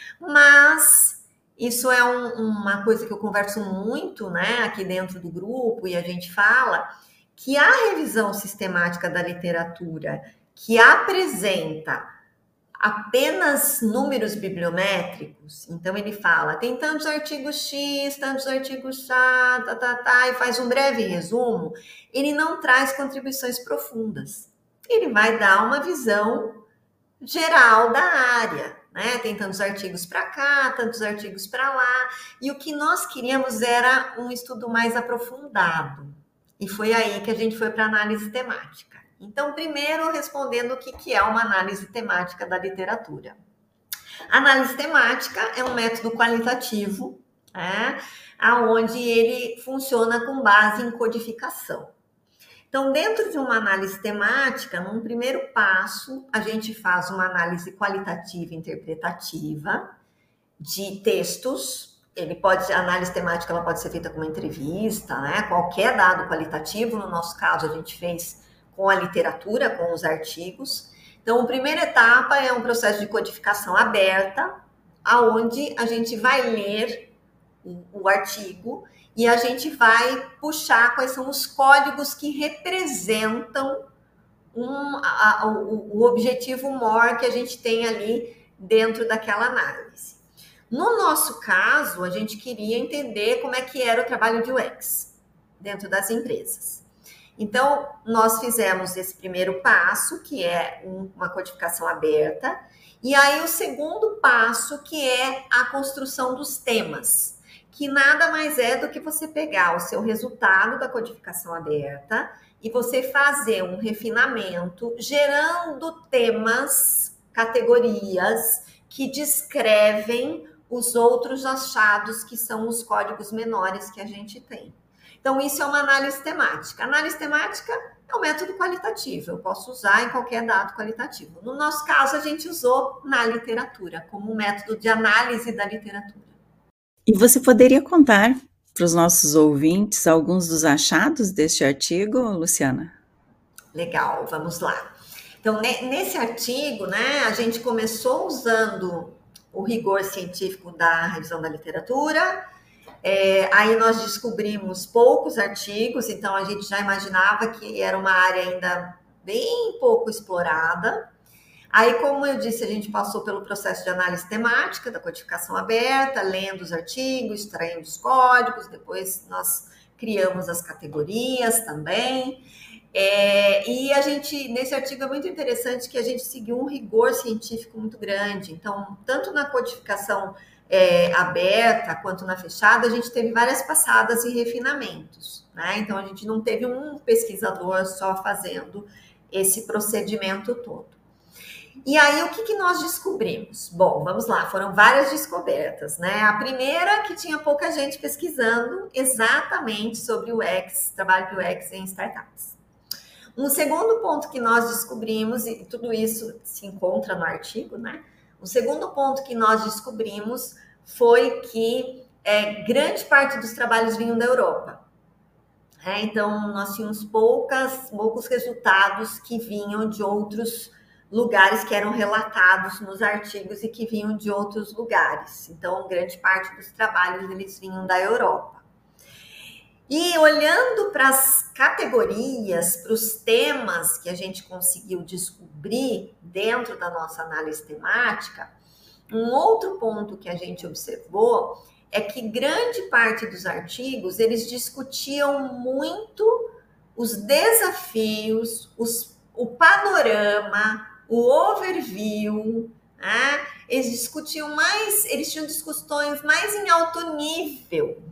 S3: mas isso é um, uma coisa que eu converso muito, né, aqui dentro do grupo, e a gente fala que a revisão sistemática da literatura que apresenta apenas números bibliométricos, então ele fala, tem tantos artigos X, tantos artigos tá, tá, tá, tá, e faz um breve resumo, ele não traz contribuições profundas. Ele vai dar uma visão geral da área, né? Tem tantos artigos para cá, tantos artigos para lá, e o que nós queríamos era um estudo mais aprofundado. E foi aí que a gente foi para análise temática. Então, primeiro, respondendo o que é uma análise temática da literatura. A análise temática é um método qualitativo, né, onde ele funciona com base em codificação. Então, dentro de uma análise temática, num primeiro passo, a gente faz uma análise qualitativa e interpretativa de textos. Ele pode, a análise temática ela pode ser feita com uma entrevista, né, qualquer dado qualitativo. No nosso caso, a gente fez com a literatura, com os artigos. Então, a primeira etapa é um processo de codificação aberta, aonde a gente vai ler o, o artigo e a gente vai puxar quais são os códigos que representam um, a, a, o, o objetivo maior que a gente tem ali dentro daquela análise. No nosso caso, a gente queria entender como é que era o trabalho de U X dentro das empresas. Então, nós fizemos esse primeiro passo, que é uma codificação aberta, e aí o segundo passo, que é a construção dos temas, que nada mais é do que você pegar o seu resultado da codificação aberta e você fazer um refinamento, gerando temas, categorias que descrevem os outros achados, que são os códigos menores que a gente tem. Então, isso é uma análise temática. Análise temática é um método qualitativo, eu posso usar em qualquer dado qualitativo. No nosso caso, a gente usou na literatura, como um método de análise da literatura.
S2: E você poderia contar para os nossos ouvintes alguns dos achados deste artigo, Luciana?
S3: Legal, vamos lá. Então, nesse artigo, né, a gente começou usando o rigor científico da revisão da literatura. É, aí nós descobrimos poucos artigos, então a gente já imaginava que era uma área ainda bem pouco explorada. Aí, como eu disse, a gente passou pelo processo de análise temática, da codificação aberta, lendo os artigos, extraindo os códigos, depois nós criamos as categorias também. É, e a gente, nesse artigo é muito interessante que a gente seguiu um rigor científico muito grande. Então, tanto na codificação é, aberta quanto na fechada, a gente teve várias passadas e refinamentos, né? Então, a gente não teve um pesquisador só fazendo esse procedimento todo. E aí, o que, que nós descobrimos? Bom, vamos lá, foram várias descobertas, né? A primeira, que tinha pouca gente pesquisando exatamente sobre o U X, trabalho de U X em startups. Um segundo ponto que nós descobrimos, e tudo isso se encontra no artigo, né? O segundo ponto que nós descobrimos foi que é, grande parte dos trabalhos vinham da Europa. É, então, nós tínhamos poucas, poucos resultados que vinham de outros lugares que eram relatados nos artigos e que vinham de outros lugares. Então, grande parte dos trabalhos eles vinham da Europa. E olhando para as categorias, para os temas que a gente conseguiu descobrir dentro da nossa análise temática, um outro ponto que a gente observou é que grande parte dos artigos, eles discutiam muito os desafios, os, o panorama, o overview, né? Eles discutiam mais, eles tinham discussões mais em alto nível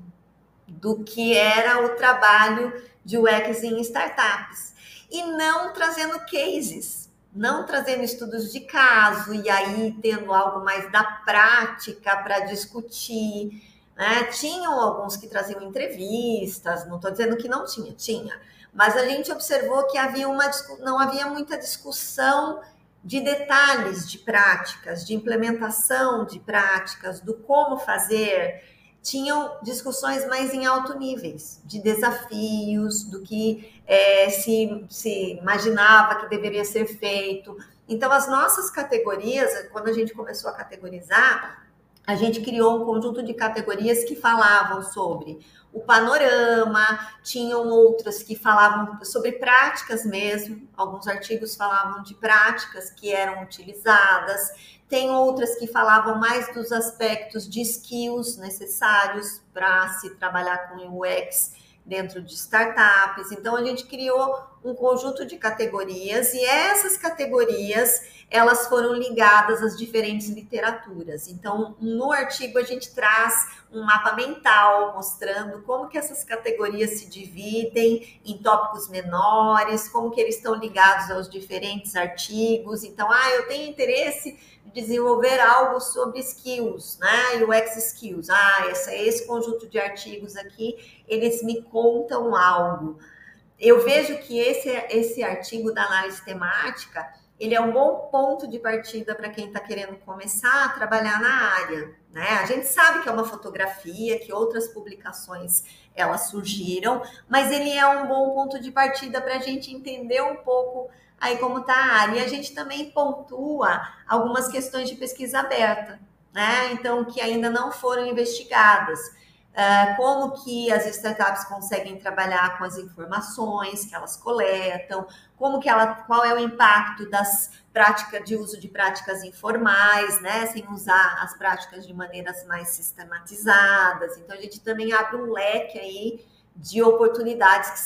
S3: do que era o trabalho de U X em startups, e não trazendo cases, não trazendo estudos de caso, e aí tendo algo mais da prática para discutir, né? Tinham alguns que traziam entrevistas, não estou dizendo que não tinha, tinha, mas a gente observou que havia uma, não havia muita discussão de detalhes de práticas, de implementação de práticas, do como fazer. Tinham discussões mais em alto níveis, de desafios, do que é, se, se imaginava que deveria ser feito. Então, as nossas categorias, quando a gente começou a categorizar, a gente criou um conjunto de categorias que falavam sobre o panorama, tinham outras que falavam sobre práticas mesmo, alguns artigos falavam de práticas que eram utilizadas, tem outras que falavam mais dos aspectos de skills necessários para se trabalhar com U X dentro de startups. Então, a gente criou um conjunto de categorias e essas categorias, elas foram ligadas às diferentes literaturas. Então, no artigo, a gente traz um mapa mental mostrando como que essas categorias se dividem em tópicos menores, como que eles estão ligados aos diferentes artigos. Então, ah, eu tenho interesse de desenvolver algo sobre skills, né? U X skills. Ah, esse, esse conjunto de artigos aqui, eles me contam algo. Eu vejo que esse, esse artigo da análise temática, ele é um bom ponto de partida para quem está querendo começar a trabalhar na área, né? A gente sabe que é uma fotografia, que outras publicações elas surgiram, mas ele é um bom ponto de partida para a gente entender um pouco aí como está a área. E a gente também pontua algumas questões de pesquisa aberta, né? Então, que ainda não foram investigadas. Uh, como que as startups conseguem trabalhar com as informações que elas coletam, como que ela, qual é o impacto das práticas de uso de práticas informais, né, sem usar as práticas de maneiras mais sistematizadas. Então, a gente também abre um leque aí de oportunidades que são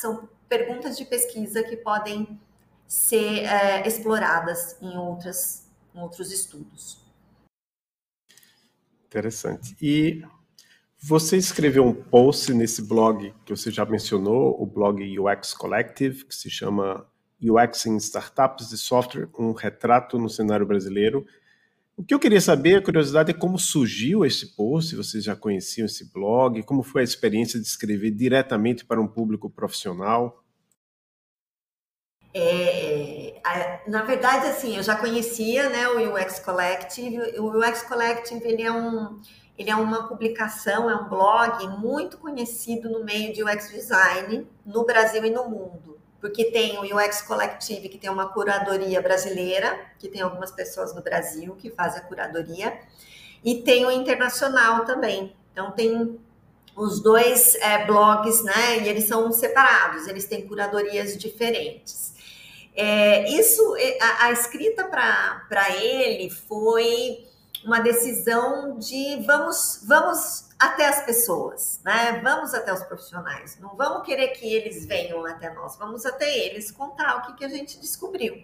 S3: perguntas de pesquisa que podem ser é, exploradas em, outras, em outros estudos.
S1: Interessante. E você escreveu um post nesse blog que você já mencionou, o blog U X Collective, que se chama U X em Startups de Software, um retrato no cenário brasileiro. O que eu queria saber, a curiosidade, é como surgiu esse post, se vocês já conheciam esse blog, como foi a experiência de escrever diretamente para um público profissional?
S3: É, na verdade, assim, eu já conhecia, né, o U X Collective. O U X Collective, ele é, um, ele é uma publicação, é um blog muito conhecido no meio de U X Design, no Brasil e no mundo. Porque tem o U X Collective, que tem uma curadoria brasileira, que tem algumas pessoas no Brasil que fazem a curadoria, e tem o internacional também. Então, tem os dois é, blogs, né, e eles são separados, eles têm curadorias diferentes. É, isso, a, a escrita para ele foi uma decisão de vamos, vamos até as pessoas, né? Vamos até os profissionais. Não vamos querer que eles venham até nós, vamos até eles contar o que, que a gente descobriu.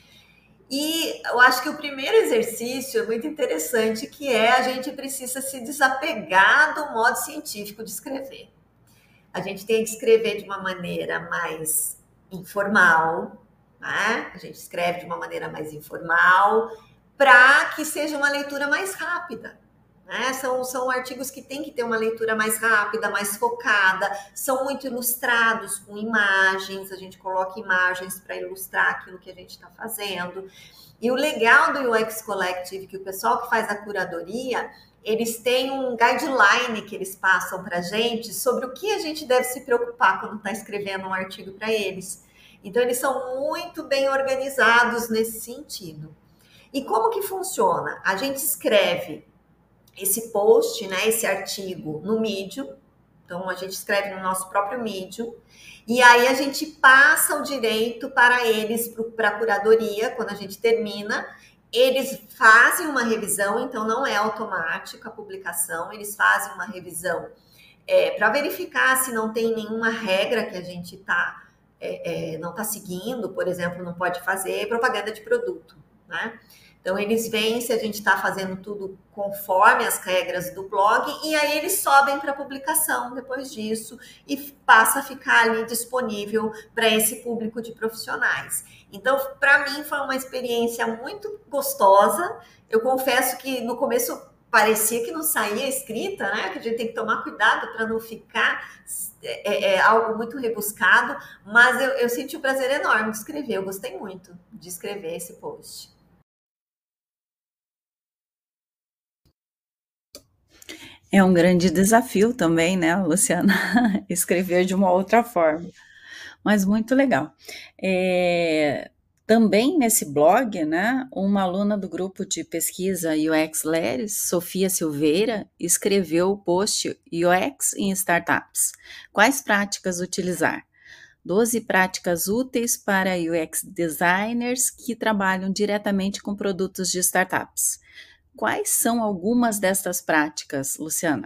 S3: E eu acho que o primeiro exercício é muito interessante, que é a gente precisa se desapegar do modo científico de escrever. A gente tem que escrever de uma maneira mais informal, né? A gente escreve de uma maneira mais informal para que seja uma leitura mais rápida. Né? São, são artigos que têm que ter uma leitura mais rápida, mais focada, são muito ilustrados com imagens, a gente coloca imagens para ilustrar aquilo que a gente está fazendo. E o legal do U X Collective, que o pessoal que faz a curadoria, eles têm um guideline que eles passam para a gente sobre o que a gente deve se preocupar quando está escrevendo um artigo para eles. Então, eles são muito bem organizados nesse sentido. E como que funciona? A gente escreve esse post, né, esse artigo no Medium, então a gente escreve no nosso próprio Medium, e aí a gente passa o direito para eles, para a curadoria, quando a gente termina, eles fazem uma revisão, então não é automática a publicação, eles fazem uma revisão é, para verificar se não tem nenhuma regra que a gente tá, é, é, não está seguindo, por exemplo, não pode fazer propaganda de produto, né? Então, eles veem se a gente está fazendo tudo conforme as regras do blog e aí eles sobem para publicação depois disso e passa a ficar ali disponível para esse público de profissionais. Então, para mim, foi uma experiência muito gostosa. Eu confesso que no começo parecia que não saía escrita, né? Que a gente tem que tomar cuidado para não ficar é, é, algo muito rebuscado, mas eu, eu senti um prazer enorme de escrever. Eu gostei muito de escrever esse post.
S2: É um grande desafio também, né, Luciana? Escrever de uma outra forma, mas muito legal. É, também nesse blog, né, uma aluna do grupo de pesquisa U X Leres, Sofia Silveira, escreveu o post U X em Startups. Quais práticas utilizar? doze práticas úteis para U X designers que trabalham diretamente com produtos de startups. Quais são algumas destas práticas, Luciana?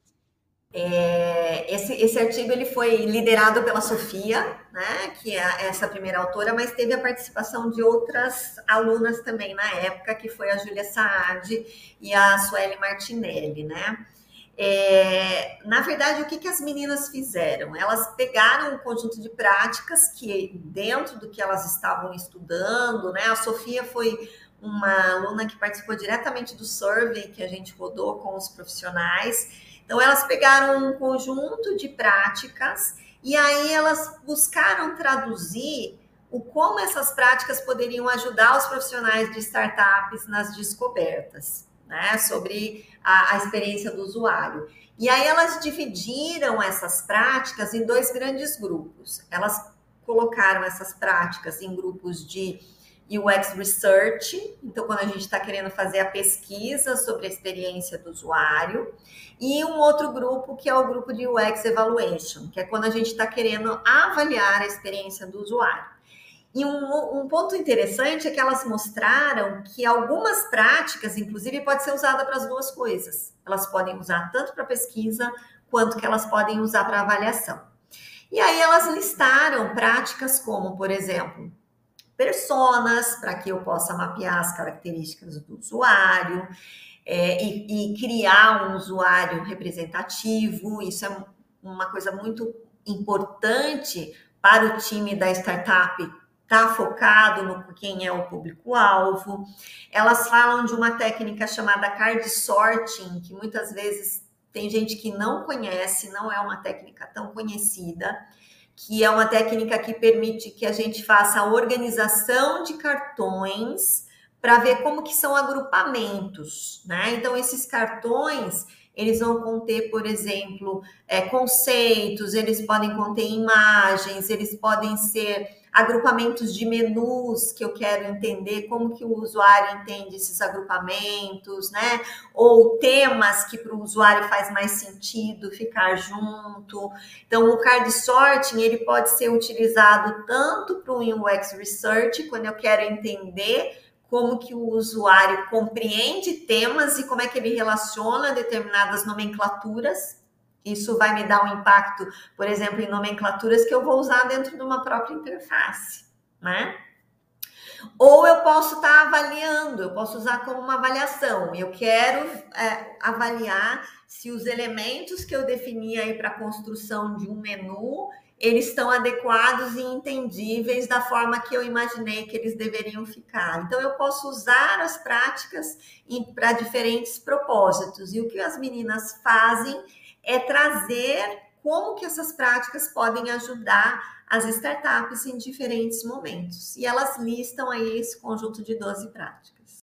S3: É, esse, esse artigo ele foi liderado pela Sofia, né, que é essa primeira autora, mas teve a participação de outras alunas também na época, que foi a Júlia Saad e a Sueli Martinelli, né? É, na verdade, o que, que as meninas fizeram? Elas pegaram um conjunto de práticas que, dentro do que elas estavam estudando, né? A Sofia foi uma aluna que participou diretamente do survey que a gente rodou com os profissionais. Então, elas pegaram um conjunto de práticas e aí elas buscaram traduzir o como essas práticas poderiam ajudar os profissionais de startups nas descobertas, né, sobre a, a experiência do usuário. E aí elas dividiram essas práticas em dois grandes grupos. Elas colocaram essas práticas em grupos de U X Research, então quando a gente está querendo fazer a pesquisa sobre a experiência do usuário, e um outro grupo que é o grupo de U X Evaluation, que é quando a gente está querendo avaliar a experiência do usuário. E um, um ponto interessante é que elas mostraram que algumas práticas, inclusive, pode ser usada para as duas coisas. Elas podem usar tanto para pesquisa, quanto que elas podem usar para avaliação. E aí elas listaram práticas como, por exemplo, personas, para que eu possa mapear as características do usuário, é, e, e criar um usuário representativo. Isso é uma coisa muito importante para o time da startup estar tá focado no quem é o público-alvo. Elas falam de uma técnica chamada card sorting, que muitas vezes tem gente que não conhece, não é uma técnica tão conhecida, que é uma técnica que permite que a gente faça a organização de cartões para ver como que são agrupamentos, né? Então, esses cartões, eles vão conter, por exemplo, é, conceitos, eles podem conter imagens, eles podem ser agrupamentos de menus, que eu quero entender como que o usuário entende esses agrupamentos, né? Ou temas que para o usuário faz mais sentido ficar junto. Então, o card sorting, ele pode ser utilizado tanto para o U X Research, quando eu quero entender como que o usuário compreende temas e como é que ele relaciona determinadas nomenclaturas. Isso vai me dar um impacto, por exemplo, em nomenclaturas que eu vou usar dentro de uma própria interface, né? Ou eu posso estar avaliando, eu posso usar como uma avaliação. Eu quero é, avaliar se os elementos que eu defini aí para a construção de um menu, eles estão adequados e entendíveis da forma que eu imaginei que eles deveriam ficar. Então, eu posso usar as práticas para diferentes propósitos. E o que as meninas fazem é trazer como que essas práticas podem ajudar as startups em diferentes momentos. E elas listam aí esse conjunto de doze práticas.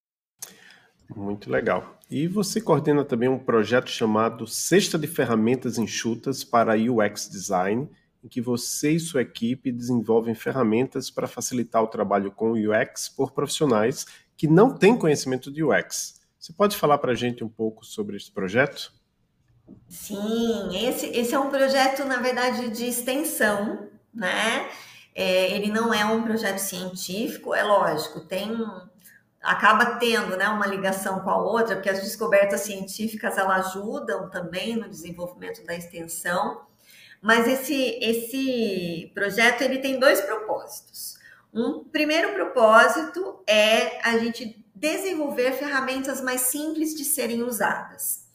S1: Muito legal. E você coordena também um projeto chamado Cesta de Ferramentas Enxutas para U X Design, em que você e sua equipe desenvolvem ferramentas para facilitar o trabalho com o U X por profissionais que não têm conhecimento de U X. Você pode falar para a gente um pouco sobre esse projeto?
S3: Sim, esse, esse é um projeto, na verdade, de extensão, né? É, ele não é um projeto científico, é lógico, tem acaba tendo, né, uma ligação com a outra, porque as descobertas científicas elas ajudam também no desenvolvimento da extensão, mas esse, esse projeto ele tem dois propósitos. Um primeiro propósito é a gente desenvolver ferramentas mais simples de serem usadas.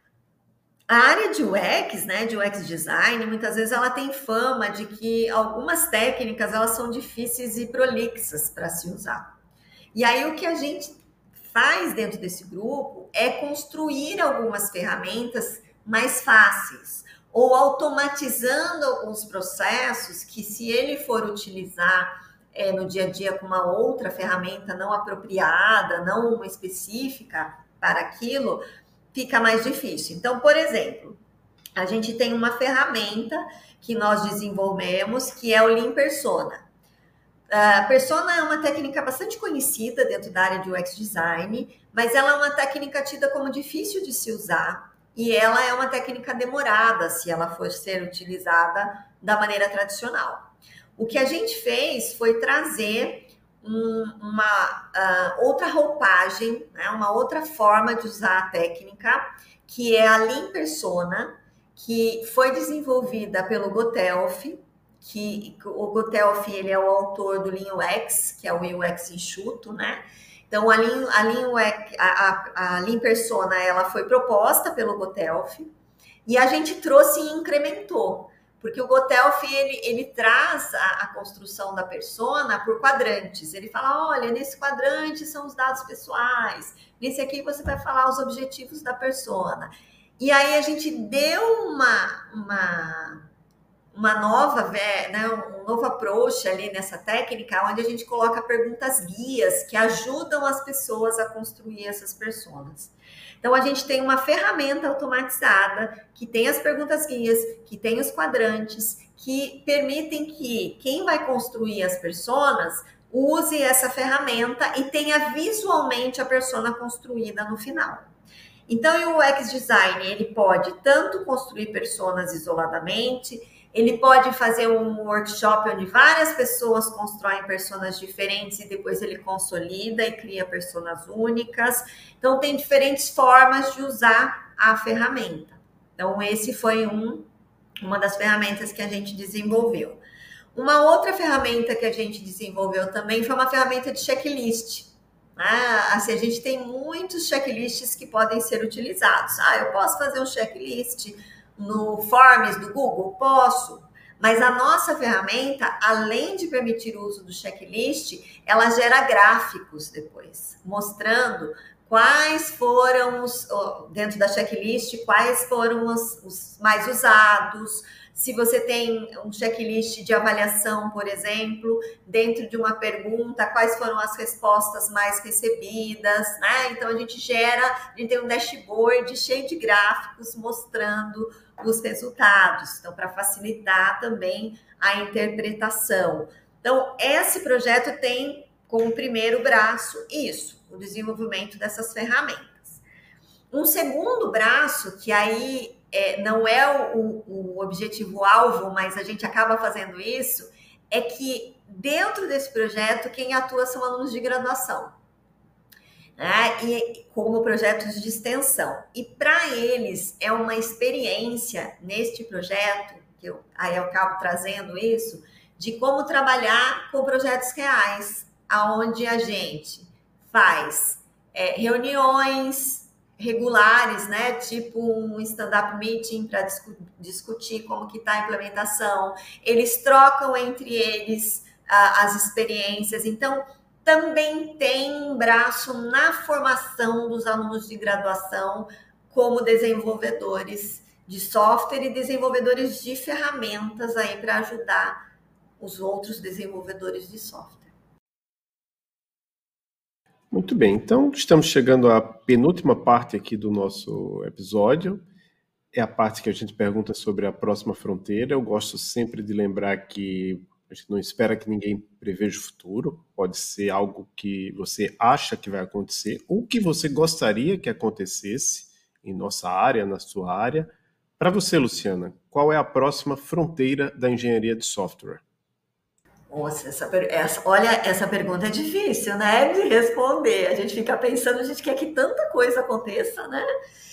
S3: A área de U X, né, de U X Design, muitas vezes ela tem fama de que algumas técnicas elas são difíceis e prolixas para se usar. E aí o que a gente faz dentro desse grupo é construir algumas ferramentas mais fáceis ou automatizando alguns processos que, se ele for utilizar é, no dia a dia com uma outra ferramenta não apropriada, não uma específica para aquilo, fica mais difícil. Então, por exemplo, a gente tem uma ferramenta que nós desenvolvemos que é o Lean Persona. A Persona é uma técnica bastante conhecida dentro da área de U X Design, mas ela é uma técnica tida como difícil de se usar e ela é uma técnica demorada se ela for ser utilizada da maneira tradicional. O que a gente fez foi trazer um, uma uh, outra roupagem, né, uma outra forma de usar a técnica, que é a Lean Persona, que foi desenvolvida pelo Gotelf, que o Gotelf ele é o autor do Lean U X, que é o U X enxuto, né? Então, a Lean, a Lean, U X, a, a, a Lean Persona, ela foi proposta pelo Gotelf e a gente trouxe e incrementou, porque o Gotelf, ele, ele traz a, a construção da persona por quadrantes. Ele fala, olha, nesse quadrante são os dados pessoais, nesse aqui você vai falar os objetivos da persona. E aí a gente deu uma... uma uma nova, né, um novo approach ali nessa técnica, onde a gente coloca perguntas guias que ajudam as pessoas a construir essas personas. Então, a gente tem uma ferramenta automatizada que tem as perguntas guias, que tem os quadrantes, que permitem que quem vai construir as personas use essa ferramenta e tenha visualmente a persona construída no final. Então, o U X Design, ele pode tanto construir personas isoladamente, ele pode fazer um workshop onde várias pessoas constroem personas diferentes e depois ele consolida e cria personas únicas. Então, tem diferentes formas de usar a ferramenta. Então, esse foi um, uma das ferramentas que a gente desenvolveu. Uma outra ferramenta que a gente desenvolveu também foi uma ferramenta de checklist. Ah, assim, a gente tem muitos checklists que podem ser utilizados. Ah, eu posso fazer um checklist no Forms do Google? Posso. Mas a nossa ferramenta, além de permitir o uso do checklist, ela gera gráficos depois, mostrando quais foram os, dentro da checklist, quais foram os, os mais usados. Se você tem um checklist de avaliação, por exemplo, dentro de uma pergunta, quais foram as respostas mais recebidas, né? Então, a gente gera, a gente tem um dashboard cheio de gráficos mostrando os resultados. Então, para facilitar também a interpretação. Então, esse projeto tem como primeiro braço isso, o desenvolvimento dessas ferramentas. Um segundo braço, que aí é, não é o, o objetivo-alvo, mas a gente acaba fazendo isso, é que dentro desse projeto, quem atua são alunos de graduação, né? E como projetos de extensão. E para eles é uma experiência neste projeto, que eu, aí eu acabo trazendo isso, de como trabalhar com projetos reais, aonde a gente faz é, reuniões regulares, né? Tipo um stand-up meeting para discu- discutir como que está a implementação. Eles trocam entre eles ah, as experiências. Então, também tem um braço na formação dos alunos de graduação como desenvolvedores de software e desenvolvedores de ferramentas aí para ajudar os outros desenvolvedores de software.
S1: Muito bem, então estamos chegando à penúltima parte aqui do nosso episódio. É a parte que a gente pergunta sobre a próxima fronteira. Eu gosto sempre de lembrar que a gente não espera que ninguém preveja o futuro. Pode ser algo que você acha que vai acontecer ou que você gostaria que acontecesse em nossa área, na sua área. Para você, Luciana, qual é a próxima fronteira da engenharia de software?
S3: Nossa, essa, essa, olha, essa pergunta é difícil, né, de responder. A gente fica pensando, a gente quer que tanta coisa aconteça, né?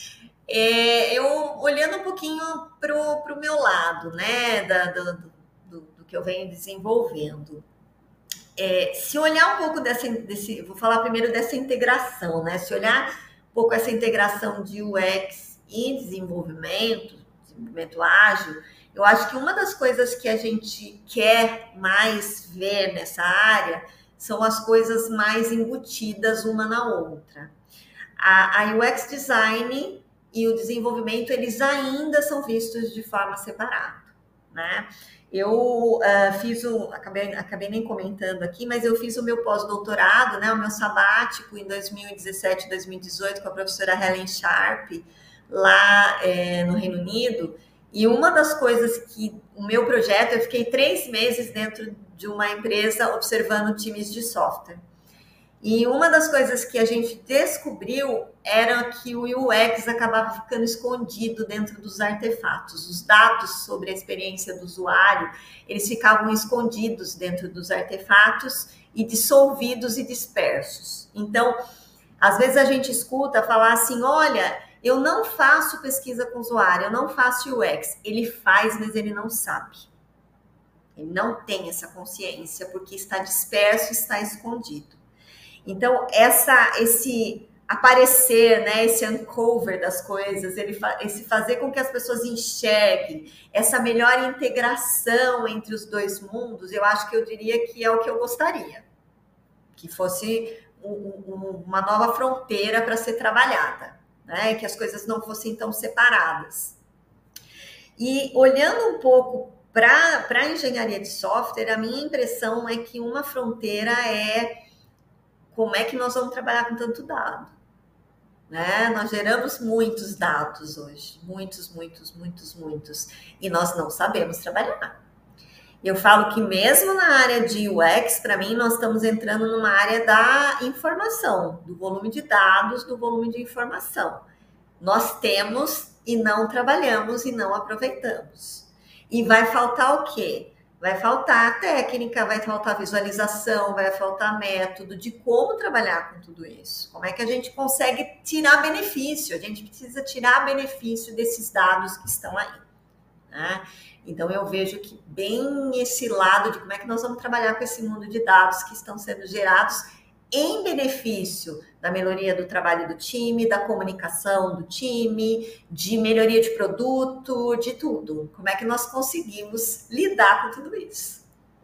S3: É, eu, olhando um pouquinho para o meu lado, né, da, do, do, do que eu venho desenvolvendo. É, se olhar um pouco dessa, desse, vou falar primeiro dessa integração, né? Se olhar um pouco essa integração de U X e desenvolvimento, desenvolvimento ágil, eu acho que uma das coisas que a gente quer mais ver nessa área são as coisas mais embutidas uma na outra. A, a U X Design e o desenvolvimento, eles ainda são vistos de forma separada, né? Eu uh, fiz o, acabei, acabei nem comentando aqui, mas eu fiz o meu pós-doutorado, né, o meu sabático em dois mil e dezessete, dois mil e dezoito com a professora Helen Sharp, lá é, no Reino Unido. E uma das coisas que o meu projeto, eu fiquei três meses dentro de uma empresa observando times de software. E uma das coisas que a gente descobriu era que o U X acabava ficando escondido dentro dos artefatos. Os dados sobre a experiência do usuário, eles ficavam escondidos dentro dos artefatos e dissolvidos e dispersos. Então, às vezes a gente escuta falar assim, olha, eu não faço pesquisa com o usuário, eu não faço U X. Ele faz, mas ele não sabe. Ele não tem essa consciência, porque está disperso, está escondido. Então, essa, esse aparecer, né, esse uncover das coisas, ele, esse fazer com que as pessoas enxerguem, essa melhor integração entre os dois mundos, eu acho que eu diria que é o que eu gostaria. Que fosse um, um, uma nova fronteira para ser trabalhada, né, que as coisas não fossem tão separadas. E olhando um pouco para a engenharia de software, a minha impressão é que uma fronteira é como é que nós vamos trabalhar com tanto dado, né? Nós geramos muitos dados hoje, muitos, muitos, muitos, muitos, e nós não sabemos trabalhar. Eu falo que mesmo na área de U X, para mim, nós estamos entrando numa área da informação, do volume de dados, do volume de informação. Nós temos e não trabalhamos e não aproveitamos. E vai faltar o quê? Vai faltar técnica, vai faltar visualização, vai faltar método de como trabalhar com tudo isso. Como é que a gente consegue tirar benefício? A gente precisa tirar benefício desses dados que estão aí. né? Então, eu vejo que bem esse lado de como é que nós vamos trabalhar com esse mundo de dados que estão sendo gerados em benefício da melhoria do trabalho do time, da comunicação do time, de melhoria de produto, de tudo. Como é que nós conseguimos lidar com tudo isso?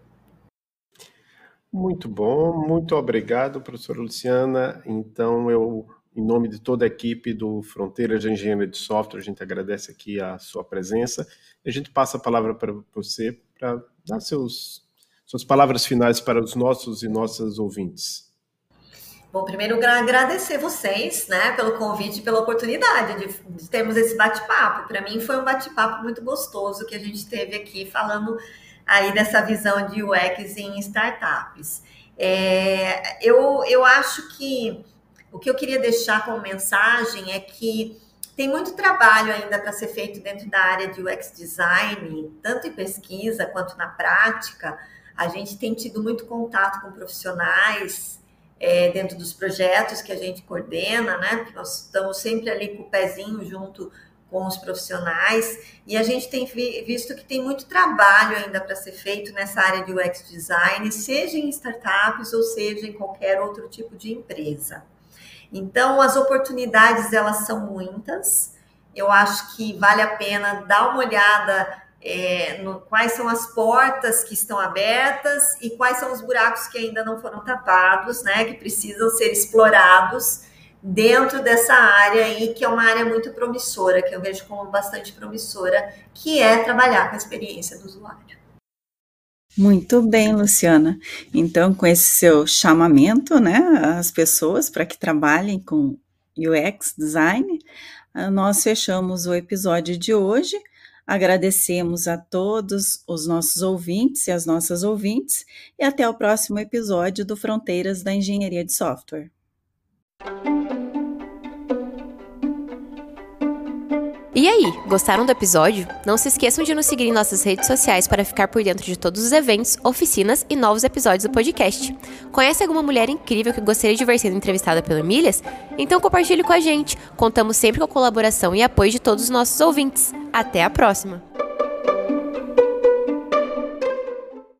S1: Muito bom, muito obrigado, professora Luciana. Então, eu, em nome de toda a equipe do Fronteiras de Engenharia de Software, a gente agradece aqui a sua presença. A gente passa a palavra para você para dar seus, suas palavras finais para os nossos e nossas ouvintes.
S3: Bom, primeiro agradecer vocês, né, pelo convite e pela oportunidade de, de termos esse bate-papo. Para mim foi um bate-papo muito gostoso que a gente teve aqui falando aí dessa visão de U X em startups. É, eu, eu acho que o que eu queria deixar como mensagem é que tem muito trabalho ainda para ser feito dentro da área de U X Design, tanto em pesquisa quanto na prática. A gente tem tido muito contato com profissionais é, dentro dos projetos que a gente coordena, né? Porque nós estamos sempre ali com o pezinho junto com os profissionais, e a gente tem visto que tem muito trabalho ainda para ser feito nessa área de U X Design, seja em startups ou seja em qualquer outro tipo de empresa. Então, as oportunidades, elas são muitas. Eu acho que vale a pena dar uma olhada é, no quais são as portas que estão abertas e quais são os buracos que ainda não foram tapados, né, que precisam ser explorados dentro dessa área aí, que é uma área muito promissora, que eu vejo como bastante promissora, que é trabalhar com a experiência do usuário.
S2: Muito bem, Luciana. Então, com esse seu chamamento, né, às pessoas para que trabalhem com U X Design, nós fechamos o episódio de hoje. Agradecemos a todos os nossos ouvintes e as nossas ouvintes e até o próximo episódio do Fronteiras da Engenharia de Software.
S4: E aí, gostaram do episódio? Não se esqueçam de nos seguir em nossas redes sociais para ficar por dentro de todos os eventos, oficinas e novos episódios do podcast. Conhece alguma mulher incrível que gostaria de ver sendo entrevistada pelo Emílias? Então compartilhe com a gente. Contamos sempre com a colaboração e apoio de todos os nossos ouvintes. Até a próxima!